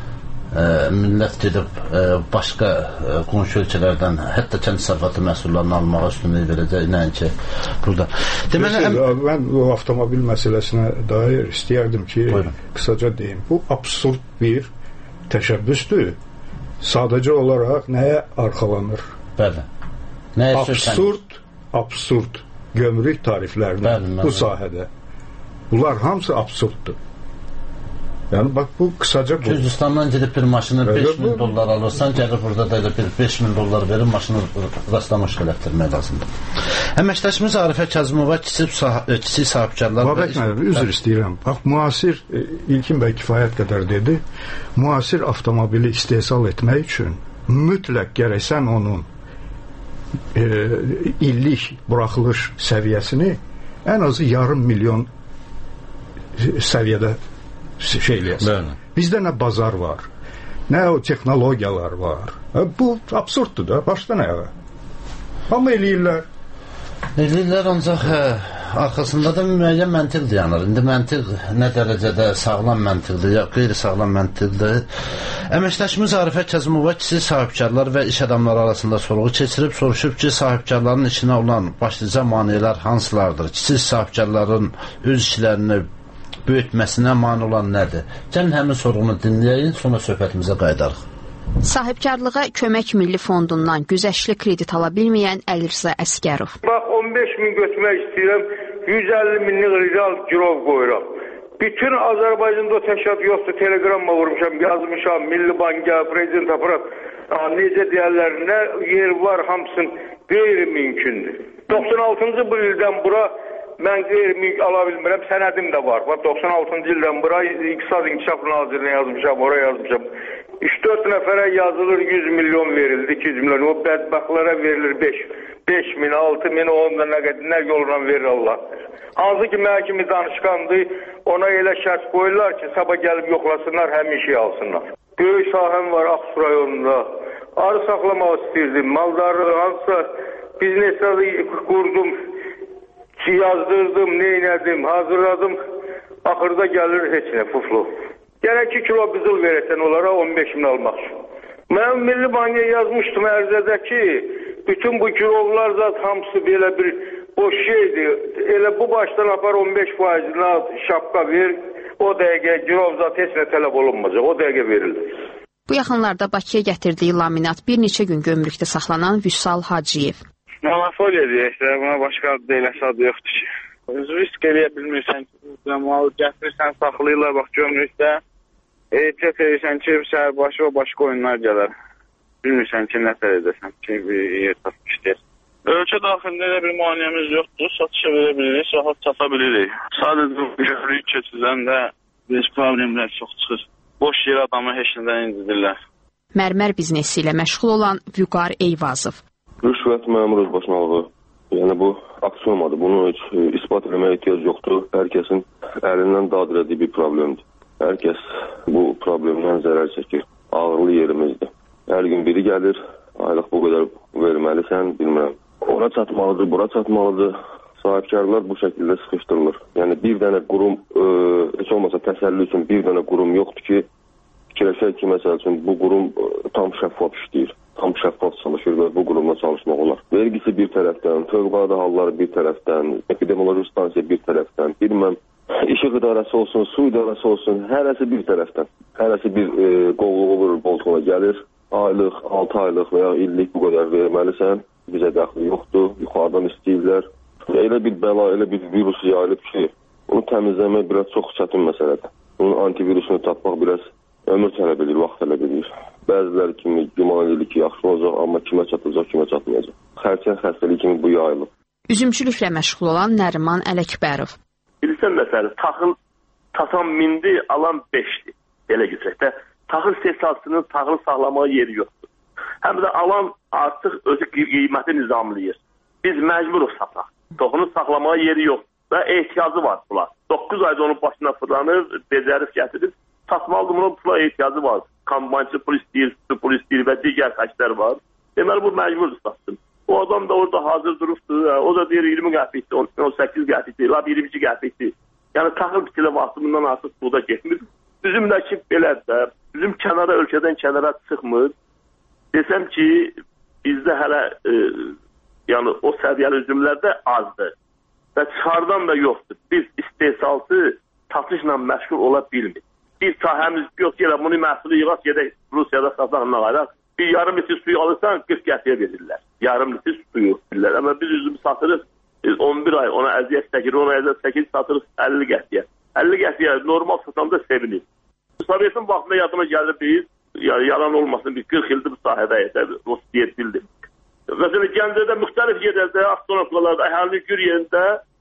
millət gedib başqa qonşu ölkələrdən hətta kənd təsərrüfatı məhsullarını almağa üstünlük verəcək, nəinki burada. Deməli, mən o avtomobil məsələsinə dair istəyərdim ki, qısaca deyim. Bu absurd bir təşəbbüsdür. Sadəcə olaraq nəyə arxalanır? Bəli. Absurd gömrük tariflərinin bu sahədə. Bunlar hamısı absurddur. Yəni, bax, bu qısaca bu. Gürcüstandan gedib bir maşını $5,000 alırsan, gəlir burada da elə bir $5,000 verir, maşını rastlamış elətdirmək lazımdır. Əməkdaşımız Arifə Kazımova kiçik sahibkarlar... Babək mənim, üzr istəyirəm. Bax, müasir, İlkin bəy kifayət qədər dedi, müasir avtomobili istehsal etmək üçün mütləq gərəksən onun illik buraxılış səviyyəsini ən azı yarım milyon səviyyədə şeyləyəsin. Bizdə nə bazar var, nə o texnologiyalar var. Bu absurddur da, başda nə var? Amma eləyirlər. Eləyirlər, ancaq arxasında da müəyyən məntiq dayanır. İndi məntiq nə dərəcədə sağlam məntiqdir, ya qeyri-sağlam məntiqdir. Əməkdaşımız Arifə Kazımova kiçik sahibkarlar və iş adamları arasında sorğu keçirib, soruşub ki, sahibkarların işinə olan başlıca maneələr hansılardır? Kiçik sahibkarların öz işlərini böyütməsinə mane olan nədir? Gəlin həmin sorğunu dinləyək, sonra söhbətimizə qayıdarıq. Sahibkarlığa Kömək Milli Fondundan güzəştli kredit ala bilməyən Əlirza Əsgərov. Bax, 15.000 götürmək istəyirəm, 150 minlik real girov qoyuram. Bütün Azərbaycanda təşkilat yoxdur, telegramma vurmuşam, yazmışam, Milli Bank'a, Prezident aparat, necə deyərlər, nə yer var, hamısın qeyri-mümkündür. 96-cı bu ildən bura mən qeyri-mülk ala bilmirəm, sənədim də var. 96-cı ildən bura İqtisad İnkişaf Nazirliyinə yazmışam, oraya yazmışam. 3-4 nəfərə yazılır, 100 milyon verildi, 200 milyon. O bədbəxtlərə verilir 5 min, 6 min, onda nə yolla verir Allah. Hansı ki, mənə kimi danışqandır, ona elə şərt qoyurlar ki, sabah gəlib yoxlasınlar, həmin işi alsınlar. Böyük sahəm var Ağsu rayonunda. Arı saxlamaq istəyirdim, maldarı hansısa biznesləri qurdum, yazdırdım, neynədim, hazırladım, axırda gəlir heç nə, puflu. Gələn 2 kilo qızıl verəsən onlara 15 min almaq üçün. Mən Milli Bank'a yazmışdım ərzədə ki, bütün bu kilovlar zat hamısı belə bir boş şeydir. Elə bu başdan apar 15%'ına şapka ver, o dəqiqə kilov zat heç nə tələb olunmayacaq, o dəqiqə verilir. Bu yaxınlarda Bakıya gətirdiyi laminat bir neçə gün gömrükdə saxlanan Vüsal Hacıyev. Monofoliya deyək də, buna başqa adı deyiləsə adı yoxdur ki. Risk eləyə bilmirsən ki, malı gətirirsən, saxlayırlar, bax gömrükdə. Ehtiyat edirsən ki, səhərbaşı o başqa oyunlar gələr. Bilmirsən ki, nə edəsən ki, bir yer tapmış deyil. Ölkə daxilində elə bir maniyəmiz yoxdur, satışa verə bilirik, rahat sata bilirik. Sadəcə gömrük keçirdən də biz problemlər çox çıxır. Boş yer adamı heç nədən incidirlər. Mərmər biznesi ilə məşğul olan Vüqar Eyvazov. Rüşvət məmur özbaşınalığı. Yəni bu aksiyon olmadı. Bunu heç ispat eləməyə ehtiyac yoxdur. Hər kəsin əlindən dadir etdiyi bir problemdir. Hər kəs bu problemdən zərər çəkir. Ağırlı yerimizdir. Hər gün biri gəlir, aylıq bu qədər verməlisən, bilmirəm. Ora çatmalıdır, bura çatmalıdır. Sahibkarlar bu şəkildə sıxışdırılır. Yəni bir dənə qurum, heç olmasa təsəlli üçün bir dənə qurum yoxdur ki, fikirləşək ki, məsəl üçün bu qurum tam şəffaf işləyir. Tam şəffaf çalışır və bu qurumla çalışmaq olar. Vergisi bir tərəfdən, fövqəladə halları bir tərəfdən, epidemioloji stansiya bir tərəfdən, bilməm, işıq idarəsi olsun, su idarəsi olsun, hərəsi bir tərəfdən. Hərəsi bir qovluğu vurur, qoltuğuna gəlir, aylıq, 6 aylıq və ya illik bu qədər verməlisən, bizə dəxli yoxdur, yuxarıdan istəyirlər. Elə bir bəla, elə bir virus yayılıb ki, onu təmizləmək biraz çox çətin məsələdir. Onun antivirusunu tapmaq biraz ömür tələb edir, vaxt tələb edir. Bəziləri kimi güman edilir ki, yaxşı olacaq, amma kimə çatacaq, kimə çatmayacaq. Xərçəng xəstəliyi kimi bu yayılıb. Üzümçülüklə məşğul olan Nəriman Ələkbərov. Bilsən məsələ, taxıl satan 1000'dir, alan 5'dir. Belə götürək də, taxıl istehsalçının taxıl saxlamağa yeri yoxdur. Həm də alan artıq özü qiyməti nizamlayır. Biz məcburuq sataq. Toxunu saxlamağa yeri yox və ehtiyacı var pula. 9 ayda onun başına fırlanır, becərif gətirir. Satmalıdır, bunun pula ehtiyacı var. Kambancı pul istəyir, su pul istəyir və digər xərclər var. Deməli, bu məcburdur satsın. O adam da orada hazır durubdur. O da deyir 20 qəpikdir, 18 qəpikdir, 22 qəpikdir. Yəni, taxıl bitilə vaxtı bundan artıq buğda getmir. Üzümdəki belədir də. üzüm ölkədən kənara çıxmır. Desəm ki, bizdə hələ yəni o səviyyəli üzümlərdə azdır və çıxardan da yoxdur. Biz istehsalçı satışla məşğul ola bilmir. Bir sahəmiz yox, gələ bunu məhsulu yığaq, gedək Rusiyada sataqla qayraq. Bir yarım litr suyu alırsan 40 qətiyə verirlər. Yarım litr suyu verirlər. Amma biz üzümü satırıq 11 ay ona əziyyət çəkir, ona əziyyət çəkir, satırıq 50 qətiyə. 50 qətiyə normal satanda sevinir. Sovetin vaxtında yadıma gəlir biz, yalan olmasın, biz 40 ildir bu sahədəyik, Rus deyildim. Məsələn, Gəncədə müxtəlif yerlərdə, avtonomalarda, əhalinin gür yerində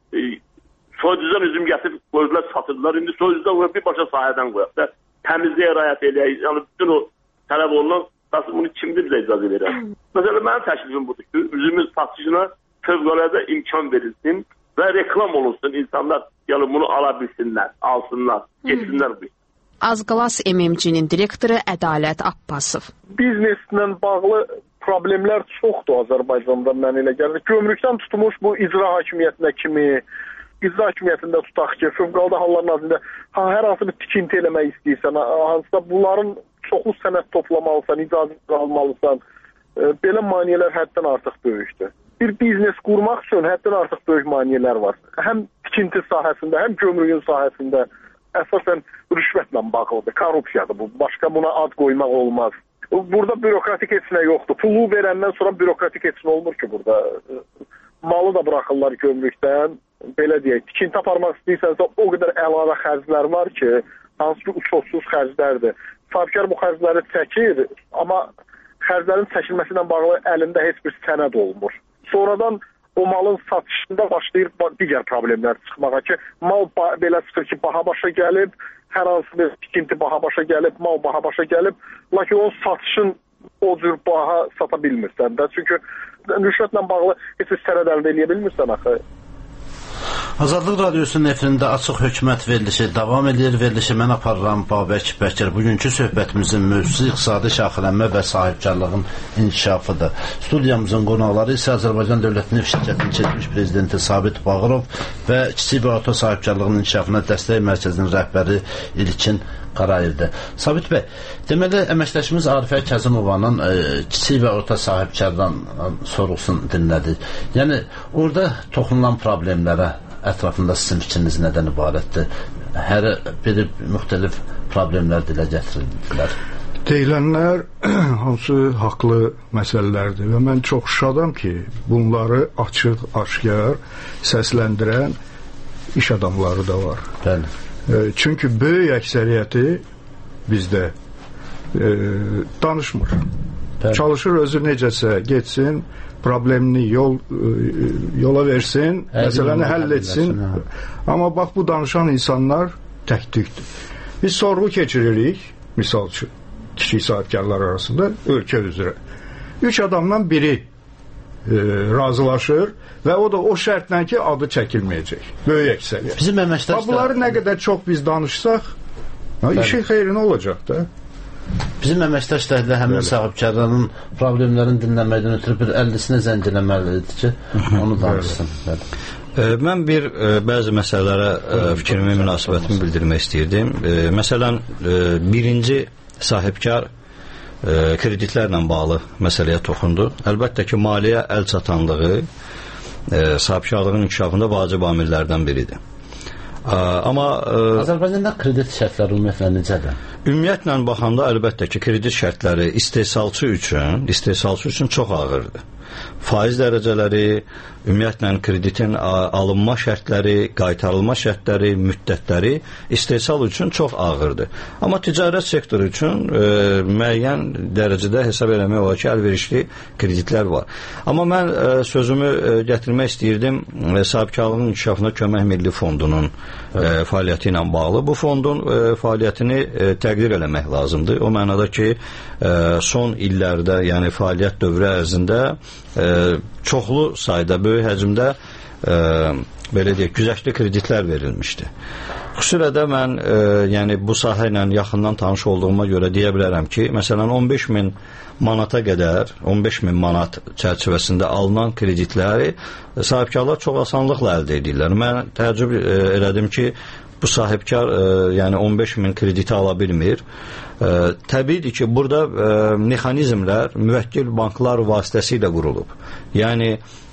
soyucudan üzüm gətirib qoyurlar, satırlar. İndi soyucudan bir başa sahədən qoyaq da, təmizliyə rayət eləyək. Yəni, bütün o tələb olunan, bunu kimdir bizə icazə verər? Məsələn, mənim təklifim budur ki, üzümün satışına fövqəladə imkan verilsin və reklam olunsun. İnsanlar yəni bunu ala bilsinlər, alsınlar, geçsinlər bu. Azqalas MMC-nin direktoru Ədalət Abbasov. Bizneslə bağlı problemlər çoxdur Azərbaycanda, mən elə gəlir. Gömrükdən tutmuş bu icra hakimiyyətinə kimi, icra hakimiyyətində tutaq ki, Fövqəladə Hallar Nazirliyində hər hansı bir tikinti eləmək istəyirsən, hansısa bunların çoxlu sənəd toplamalısan, icazə almalısan, belə maneələr həddən artıq böyükdür. Bir biznes qurmaq üçün həddən artıq böyük maneələr var. Həm tikinti sahəsində, həm gömrüyün sahəsində əsasən rüşvətlə bağlıdır, korrupsiyadır bu. Başqa buna ad qoymaq olmaz. Burada bürokratik etsinə yoxdur. Pulu verəndən sonra bürokratik etsin olmur ki burada. Malı da buraxırlar gömrükdən. Belə deyək, tikinti aparmaq istəyirsənsə o qədər əlavə xərclər var ki, hansı ki uçsuz xərclərdir. Sahibkar bu xərcləri çəkir, amma xərclərin çəkilməsi ilə bağlı əlində heç bir sənəd olmur. Sonradan o malın satışında başlayır digər problemlər çıxmağa ki, mal belə çıxır ki, baha başa gəlib, hər hansı bir tikinti baha başa gəlib, mal baha başa gəlib, lakin o satışın o cür baha sata bilmirsən də. Çünki rüşvətlə bağlı heç bir sənəd əldə edə bilmirsən axı. Azadlıq Radiosunun efirində Açıq Hökumət verilişi davam edir. Verilişi mən aparıram Babək Bəkir. Bugünkü söhbətimizin mövzusu iqtisadi şaxələnmə və sahibkarlığın inkişafıdır. Studiyamızın qonaqları isə Azərbaycan Dövlət Neft Şirkətinin keçmiş prezidenti Sabit Bağırov və kiçik və orta sahibkarlığın inkişafına dəstək mərkəzinin rəhbəri İlkin Qarayevdir. Sabit bəy, deməli əməkdaşımız Arifə Kəzimovanın kiçik və orta sahibkardan sorğusunu dinlədik. Yəni orada toxunulan problemlərə ətrafında sizin fikriniz nədən ibarətdir? Hər biri müxtəlif problemlər dilə gətirirlər. Deyilənlər hamısı haqlı məsələlərdir və mən çox şadam ki, bunları açıq, aşkar səsləndirən iş adamları da var. Bəli. Çünki böyük əksəriyyəti bizdə danışmır. Bəli. Çalışır özü necəsə getsin, problemini yola versin, məsələni həll etsin. Amma bax, bu danışan insanlar təkdikdir. Biz sorğu keçiririk, misal üçün, kiçik sahibkarlar arasında ölkə üzrə. 3 adamdan biri razılaşır və o da o şərtlə ki, adı çəkilməyəcək. Böyük əksəriyyət. Bizim əməkdaşlar... Bunları nə qədər çox biz danışsaq, işin xeyrinə olacaq da. Bizim əməkdaş da həmin sahibkarların problemlərini dinləməkdən ötürü bir 50-sinə zəng eləməlidir ki, onu danışsın. Mən bəzi məsələlərə fikrimi, münasibətimi bildirmək istəyirdim. Məsələn, birinci sahibkar kreditlərlə bağlı məsələyə toxundu. Əlbəttə ki, maliyyə əl çatanlığı sahibkarlığın inkişafında vacib amillərdən biridir. Amma Azərbaycanda kredit şərtləri ümumiyyətlə necədir? Ümumiyyətlə baxanda əlbəttə ki, kredit şərtləri istehsalçı üçün çox ağırdır. Faiz dərəcələri, ümumiyyətlə kreditin alınma şərtləri, qaytarılma şərtləri, müddətləri istehsal üçün çox ağırdır. Amma ticarət sektoru üçün müəyyən dərəcədə hesab eləmək olar ki, əlverişli kreditlər var. Amma mən sözümü gətirmək istəyirdim sahibkarlığın inkişafına kömək milli fondunun fəaliyyəti ilə bağlı. Bu fondun fəaliyyətini təqdir eləmək lazımdır. O mənada ki, son illərdə, yəni fəaliyyət dövrü ərzində çoxlu sayda, böyük həcmdə belə deyək, güzəştli kreditlər verilmişdi. Xüsusilə də mən yəni bu sahə ilə yaxından tanış olduğuma görə deyə bilərəm ki, məsələn 15.000 manata qədər, 15.000 manat çərçivəsində alınan kreditləri sahibkarlar çox asanlıqla əldə edirlər. Mən təəccüb elədim ki, bu sahibkar yəni 15 min krediti ala bilmir. Təbiidir ki, burada mexanizmlər müvəkkil banklar vasitəsilə qurulub. Yəni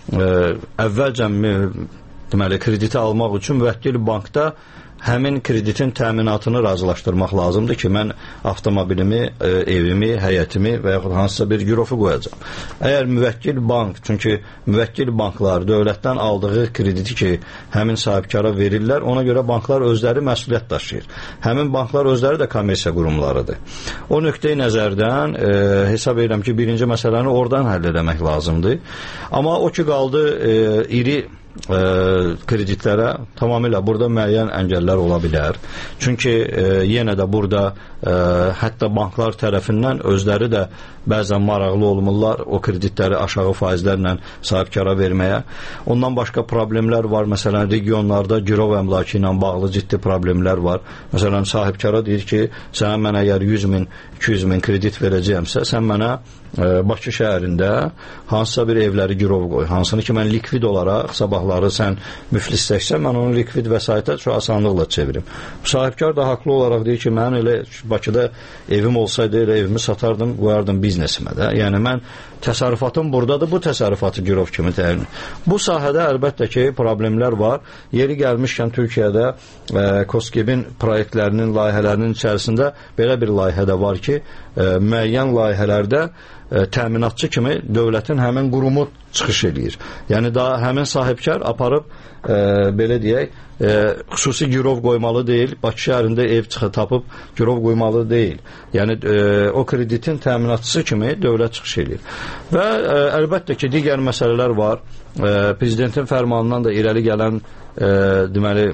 əvvəlcə deməli krediti almaq üçün müvəkkil bankda həmin kreditin təminatını razılaşdırmaq lazımdır ki, mən avtomobilimi, evimi, həyətimi və yaxud hansısa bir girofu qoyacam. Əgər müvəkkil bank, çünki müvəkkil banklar dövlətdən aldığı krediti ki, həmin sahibkara verirlər, ona görə banklar özləri məsuliyyət daşıyır. Həmin banklar özləri də kommersiya qurumlarıdır. O nöqteyi nəzərdən hesab edirəm ki, birinci məsələni oradan həll etmək lazımdır. Amma o ki qaldı iri kreditlərə tamamilə burada müəyyən əngəllər ola bilər. Çünki yenə də burada hətta banklar tərəfindən özləri də bəzən maraqlı olmurlar o kreditləri aşağı faizlərlə sahibkara verməyə. Ondan başqa problemlər var. Məsələn, regionlarda girov əmlakı ilə bağlı ciddi problemlər var. Məsələn, sahibkara deyir ki, sənə mən əgər 100 min, 200 min kredit verəcəyəmsə, sən mənə Bakı şəhərində hansısa bir evləri girov qoy. Hansını ki, mən likvid olaraq sabahları sən müflisləşsən, mən onu likvid vəsaitə çox asanlıqla çevirim. Sahibkar da haqlı olaraq deyir ki, mən elə Bakıda evim olsaydı, elə evimi satardım, qoyardım biznesimə də. Yəni, mən təsərrüfatım buradadır, bu təsərrüfatı girov kimi təyin. Bu sahədə əlbəttə ki, problemlər var. Yeri gəlmişkən Türkiyədə KOSGEB-in proyektlərinin, layihələrinin içərisində belə bir layihə də var ki, müəyyən layihələrdə təminatçı kimi dövlətin həmin qurumu çıxış edir. Yəni, daha həmin sahibkar aparıb, belə deyək, xüsusi girov qoymalı deyil, Bakı şəhərində ev tapıb girov qoymalı deyil. Yəni, o kreditin təminatçısı kimi dövlət çıxış edir. Və əlbəttə ki, digər məsələlər var. Prezidentin fərmanından da irəli gələn, deməli,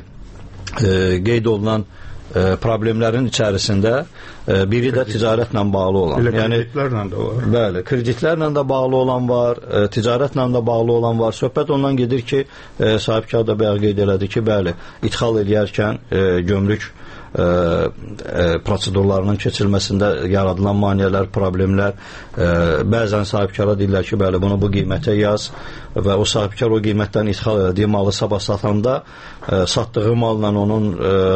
qeyd olunan problemlərin içərisində biri də ticarətlə bağlı olan. Yəni, kreditlərlə də var. Bəli, kreditlərlə də bağlı olan var, ticarətlə də bağlı olan var. Söhbət ondan gedir ki, sahibkar da bəyə qeyd elədi ki, bəli, ixal edərkən gömrük prosedurlarının keçirilməsində yaradılan maneələr, problemlər, bəzən sahibkara deyirlər ki, bəli, bunu bu qiymətə yaz və o sahibkar o qiymətdən ixal elədiyi malı sabah satanda satdığı malla onun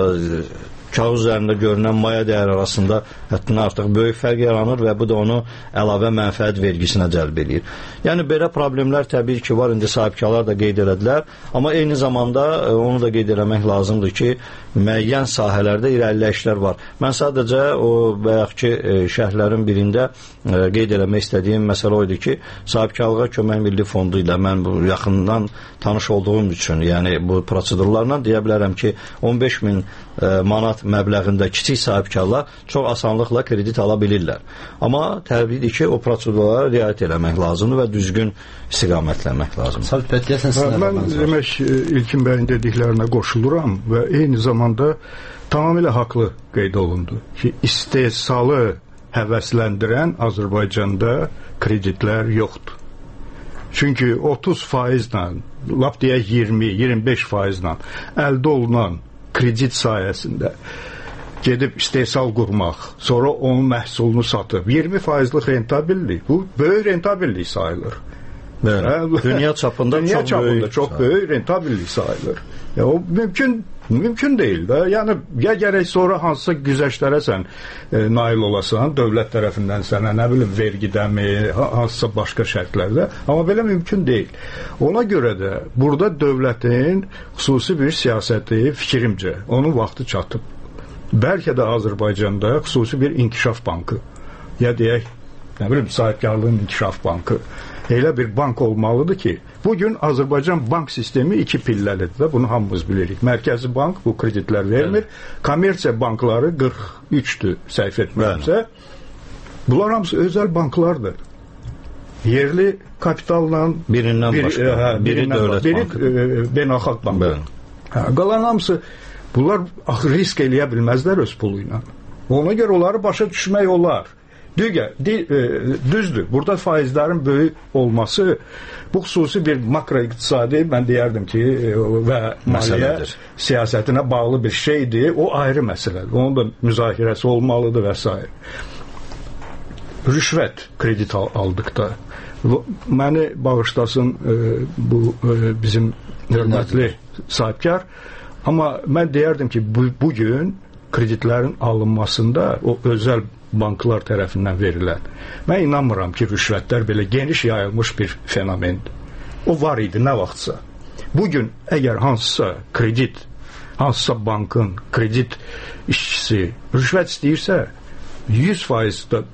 kağız üzərində görünən maya dəyər arasında həddindən artıq böyük fərq yaranır və bu da onu əlavə mənfəət vergisinə cəlb edir. Yəni, belə problemlər təbii ki, var, indi sahibkarlar da qeyd elədilər, amma eyni zamanda onu da qeyd eləmək lazımdır ki, müəyyən sahələrdə irəliləyişlər var. Mən sadəcə o bayaq ki, şərhlərin birində qeyd eləmək istədiyim məsələ oydu ki, sahibkarlığa kömək milli fondu ilə mən bu yaxından tanış olduğum üçün, yəni bu prosedurlarla deyə bilərəm ki, 15 min manat məbləğində kiçik sahibkarlar çox asanlıqla kredit ala bilirlər. Amma təbiidir ki, o prosedurlara riayət eləmək lazımdır və düzgün istiqamətləmək lazımdır. Mən demək, İlkin bəyin dediklərinə qoşuluram və eyni zamanda tamamilə haqlı qeyd olundu ki, istehsalı həvəsləndirən Azərbaycanda kreditlər yoxdur. Çünki 30%-lə, lap deyək 20-25%-lə əldə olunan kredit sayəsində gedib istehsal qurmaq, sonra onun məhsulunu satıb 20%-lik rentabillik, bu böyük rentabillik sayılır. Dünya çapında çox böyük rentabillik sayılır. O mümkün deyil də. Yəni, ya gərək sonra hansısa güzəştlərə sən nail olasan, dövlət tərəfindən sənə, nə bilim, vergidəmi, hansısa başqa şərtlərdə, amma belə mümkün deyil. Ona görə də burada dövlətin xüsusi bir siyasəti, fikrimcə, onun vaxtı çatıb. Bəlkə də Azərbaycanda xüsusi bir inkişaf bankı, ya deyək, nə bilim, sahibkarlığın inkişaf bankı, elə bir bank olmalıdır ki, bugün Azərbaycan bank sistemi iki pilləlidir də, bunu hamımız bilirik. Mərkəzi bank bu kreditlər vermir, kommersiya bankları 43-dür, səhv etmirəmsə. Bunlar hamısı özəl banklardır. Yerli kapitalla birindən başqa, biri dövlət bankı, biri beynəlxalq bankı. Qalan hamısı bunlar risk eləyə bilməzlər öz pulu ilə. Ona görə onları başa düşmək olar. Düzdür, burada faizlərin böyük olması bu xüsusi bir makroiqtisadi, mən deyərdim ki, və maliyyə siyasətinə bağlı bir şeydir, o ayrı məsələdir, onun da müzakirəsi olmalıdır və s. Rüşvət kredit aldıqda məni bağışlasın bu bizim hörmətli sahibkar, Amma mən deyərdim ki, bugün kreditlərin alınmasında o özəl banklar tərəfindən verilən, mən inanmıram ki, rüşvətlər belə geniş yayılmış bir fenomendir. O var idi nə vaxtsa. Bugün əgər hansısa kredit, hansısa bankın kredit işçisi rüşvət istəyirsə, 100%,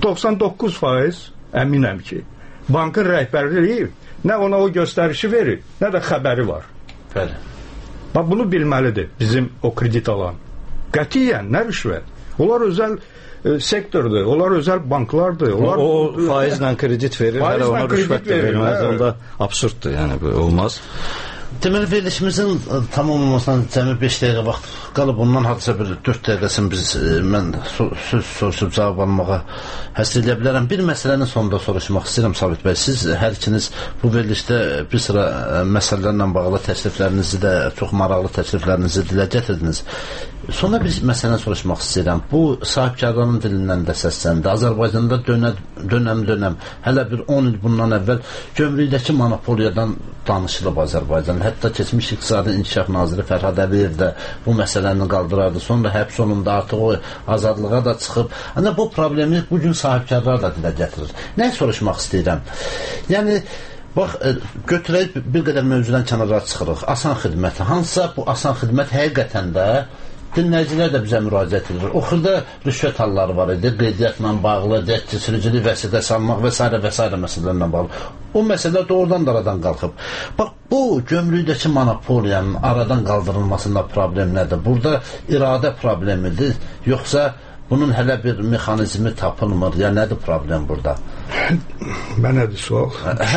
99% əminəm ki, bankın rəhbərliyi nə ona o göstərişi verir, nə də xəbəri var. Bəli. Bax, bunu bilməlidir bizim o kredit alan. Qətiyyən, nə rüşvət? Onlar özəl sektordur, onlar özəl banklardır. Onlar o faizlə kredit verir, hələ ona rüşvət də verməz, onda absurddur, yəni bu olmaz. Deməli, verilişimizin tamam olmasından cəmi 5 dəqiqə vaxt qalıb, ondan hadisə bir 4 dəqiqəsini mən söz soruşub cavab almağa həsr edə bilərəm. Bir məsələni sonunda soruşmaq istəyirəm, Sabit bəy. Siz hər ikiniz bu verilişdə bir sıra məsələlərlə bağlı təkliflərinizi də, çox maraqlı təkliflərinizi dilə gətirdiniz. Sonra bir məsələni soruşmaq istəyirəm. Bu sahibkarların dilindən də səsləndi. Azərbaycanda dönəm, hələ bir 10 il bundan əvvəl gömrükdəki monopoliyadan danışılıb Azərbaycan. Hətta keçmiş İqtisadi İnkişaf Naziri Fərhad Əliyev də bu məsələni qaldırardı. Sonra həbs olundu, artıq o azadlığa da çıxıb. Amma bu problemi bugün sahibkarlar da dilə gətirir. Nə soruşmaq istəyirəm? Yəni, bax, götürək bir qədər mövzudan kənara çıxırıq. Asan xidmət. Hansısa bu asan xidmət həqiqətən də dinləyicilər də bizə müraciət edir. O xırda rüşvət halları var idi, qeydiyyatla bağlı, sürücülük vəsiqəsi almaq və s. məsələlərlə bağlı. O məsələ doğrudan da aradan qalxıb. Bax, bu gömrükdəki monopoliyanın aradan qaldırılmasında problem nədir? Burada iradə problemidir, yoxsa bunun hələ bir mexanizmi tapılmır, ya nədir problem burada? Mənədir sual.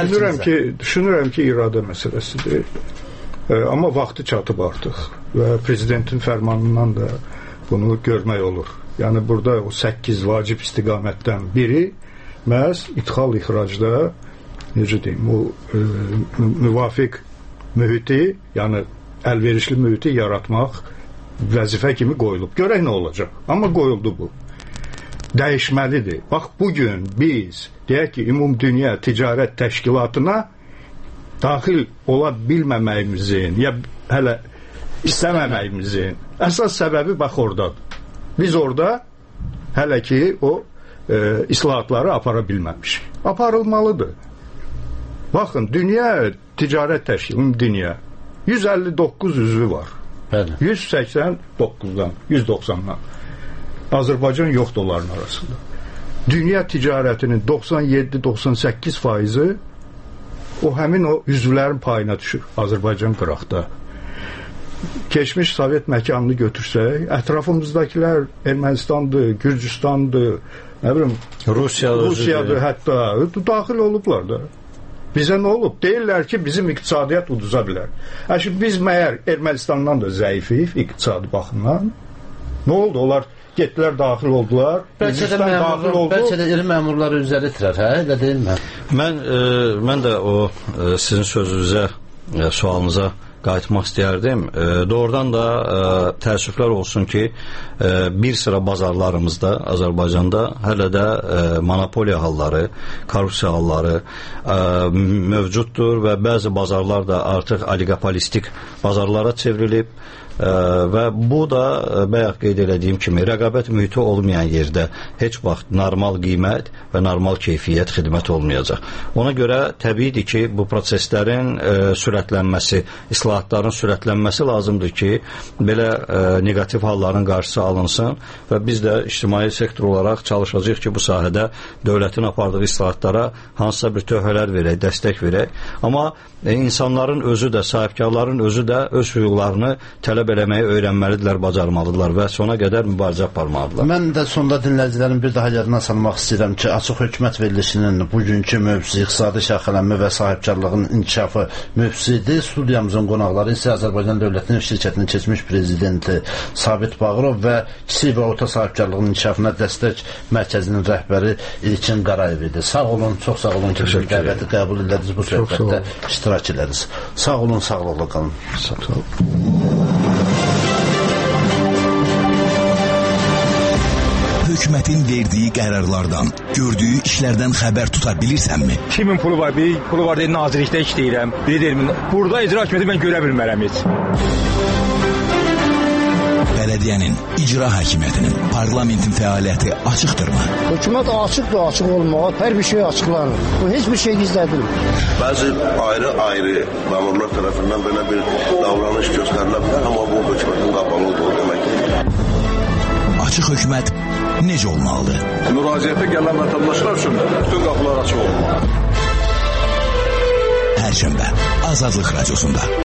Düşünürəm ki, iradə məsələsidir. Amma vaxtı çatıb artıq və prezidentin fərmanından da bunu görmək olur. Yəni burada o 8 vacib istiqamətdən biri məhz ixracda, necə deyim, o müvafiq mühiti, yəni əlverişli mühiti yaratmaq vəzifə kimi qoyulub. Görək nə olacaq. Amma qoyuldu bu. Dəyişməlidir. Bax, bugün biz, deyək ki, Ümumdünya Ticarət Təşkilatına daxil ola bilməməyimizin, ya hələ istəməməyimizin əsas səbəbi bax oradadır. Biz orada hələ ki o islahatları apara bilməmişik. Aparılmalıdır. Baxın, Dünya Ticarət Təşkilatı, dünya 159 üzvü var. 189-dan, 190-dan. Azərbaycan yoxdur onların arasında. Dünya ticarətinin 97-98% o həmin o üzvlərin payına düşür. Azərbaycan qıraqda. Keçmiş Sovet məkanını götürsək, ətrafımızdakilər Ermənistandır, Gürcüstandır, nə bilim, Rusiyadır, hətta daxil olublar da. Bizə nə olub? Deyirlər ki, bizim iqtisadiyyat uduza bilər. Biz məyər Ermənistandan da zəifik iqtisadi baxımdan. Nə oldu? Onlar getdilər, daxil oldular. Bəlkə də iri məmurları üzəri itirər, hə? Elə deyilmə. Mən də o sizin sözünüzə, sualınıza qayıtmaq istəyərdim. Doğrudan da təəssüflər olsun ki, bir sıra bazarlarımızda, Azərbaycanda hələ də monopoliya halları, korrupsiya halları mövcuddur və bəzi bazarlar da artıq oligopolistik bazarlara çevrilib. Və bu da bayaq qeyd elədiyim kimi rəqabət mühiti olmayan yerdə heç vaxt normal qiymət və normal keyfiyyət xidmət olmayacaq. Ona görə təbiidir ki, bu proseslərin sürətlənməsi, islahatların sürətlənməsi lazımdır ki, belə negativ halların qarşısı alınsın və biz də ictimai sektor olaraq çalışacağıq ki, bu sahədə dövlətin apardığı islahatlara hansısa bir töhfələr verək, dəstək verək. Amma insanların özü də, sahibkarların özü də öz hüquqlarını tələb eləməyi öyrənməlidirlər, bacarmalıdırlar və sona qədər mübarizə aparmalıdırlar. Mən də sonda dinləyicilərin bir daha yadına salmaq istəyirəm ki, Açıq Hökumət verilişinin bugünkü mövzusu iqtisadi şaxələnmə və sahibkarlığın inkişafı mövzusudur. Studiyamızın qonaqları isə Azərbaycan Dövlət Neft Şirkətinin keçmiş prezidenti Sabit Bağırov və kiçik və orta sahibkarlığın inkişafına dəstək mərkəzinin rəhbəri İlkin Qarayev idi. Sağ olun, çox sağ olun ki, dəvəti qəbul edədiniz, bu söhbətdə iştirak edəriz. Sağ olun, sağlıqla qalın. Sağ olun. Hökumətin verdiyi qərarlardan, gördüyü işlərdən xəbər tuta bilirsənmi? Kimin pulu var? Bir pulu var deyil, nazirlikdə işləyirəm. Biri deyil, burada icra hakimiyyəti mən görə bilmərəm heç. Bələdiyyənin, icra hakimiyyətinin, parlamentin fəaliyyəti açıqdırmı? Hökumət açıqdır, açıq olmağa, hər bir şey açıqlanır. Bu heç bir şey gizlədilmir. Bəzi ayrı-ayrı məmurlar tərəfindən belə bir davranış göstərilə bilər, amma bu hökumətin qapalı olduğu deməkdir. Açıq hökumət necə olmalıdır? Müraciətə gələn vətəndaşlar üçün bütün qapılar açıq olmalı. Perşembe Azadlık Radyosu'nda.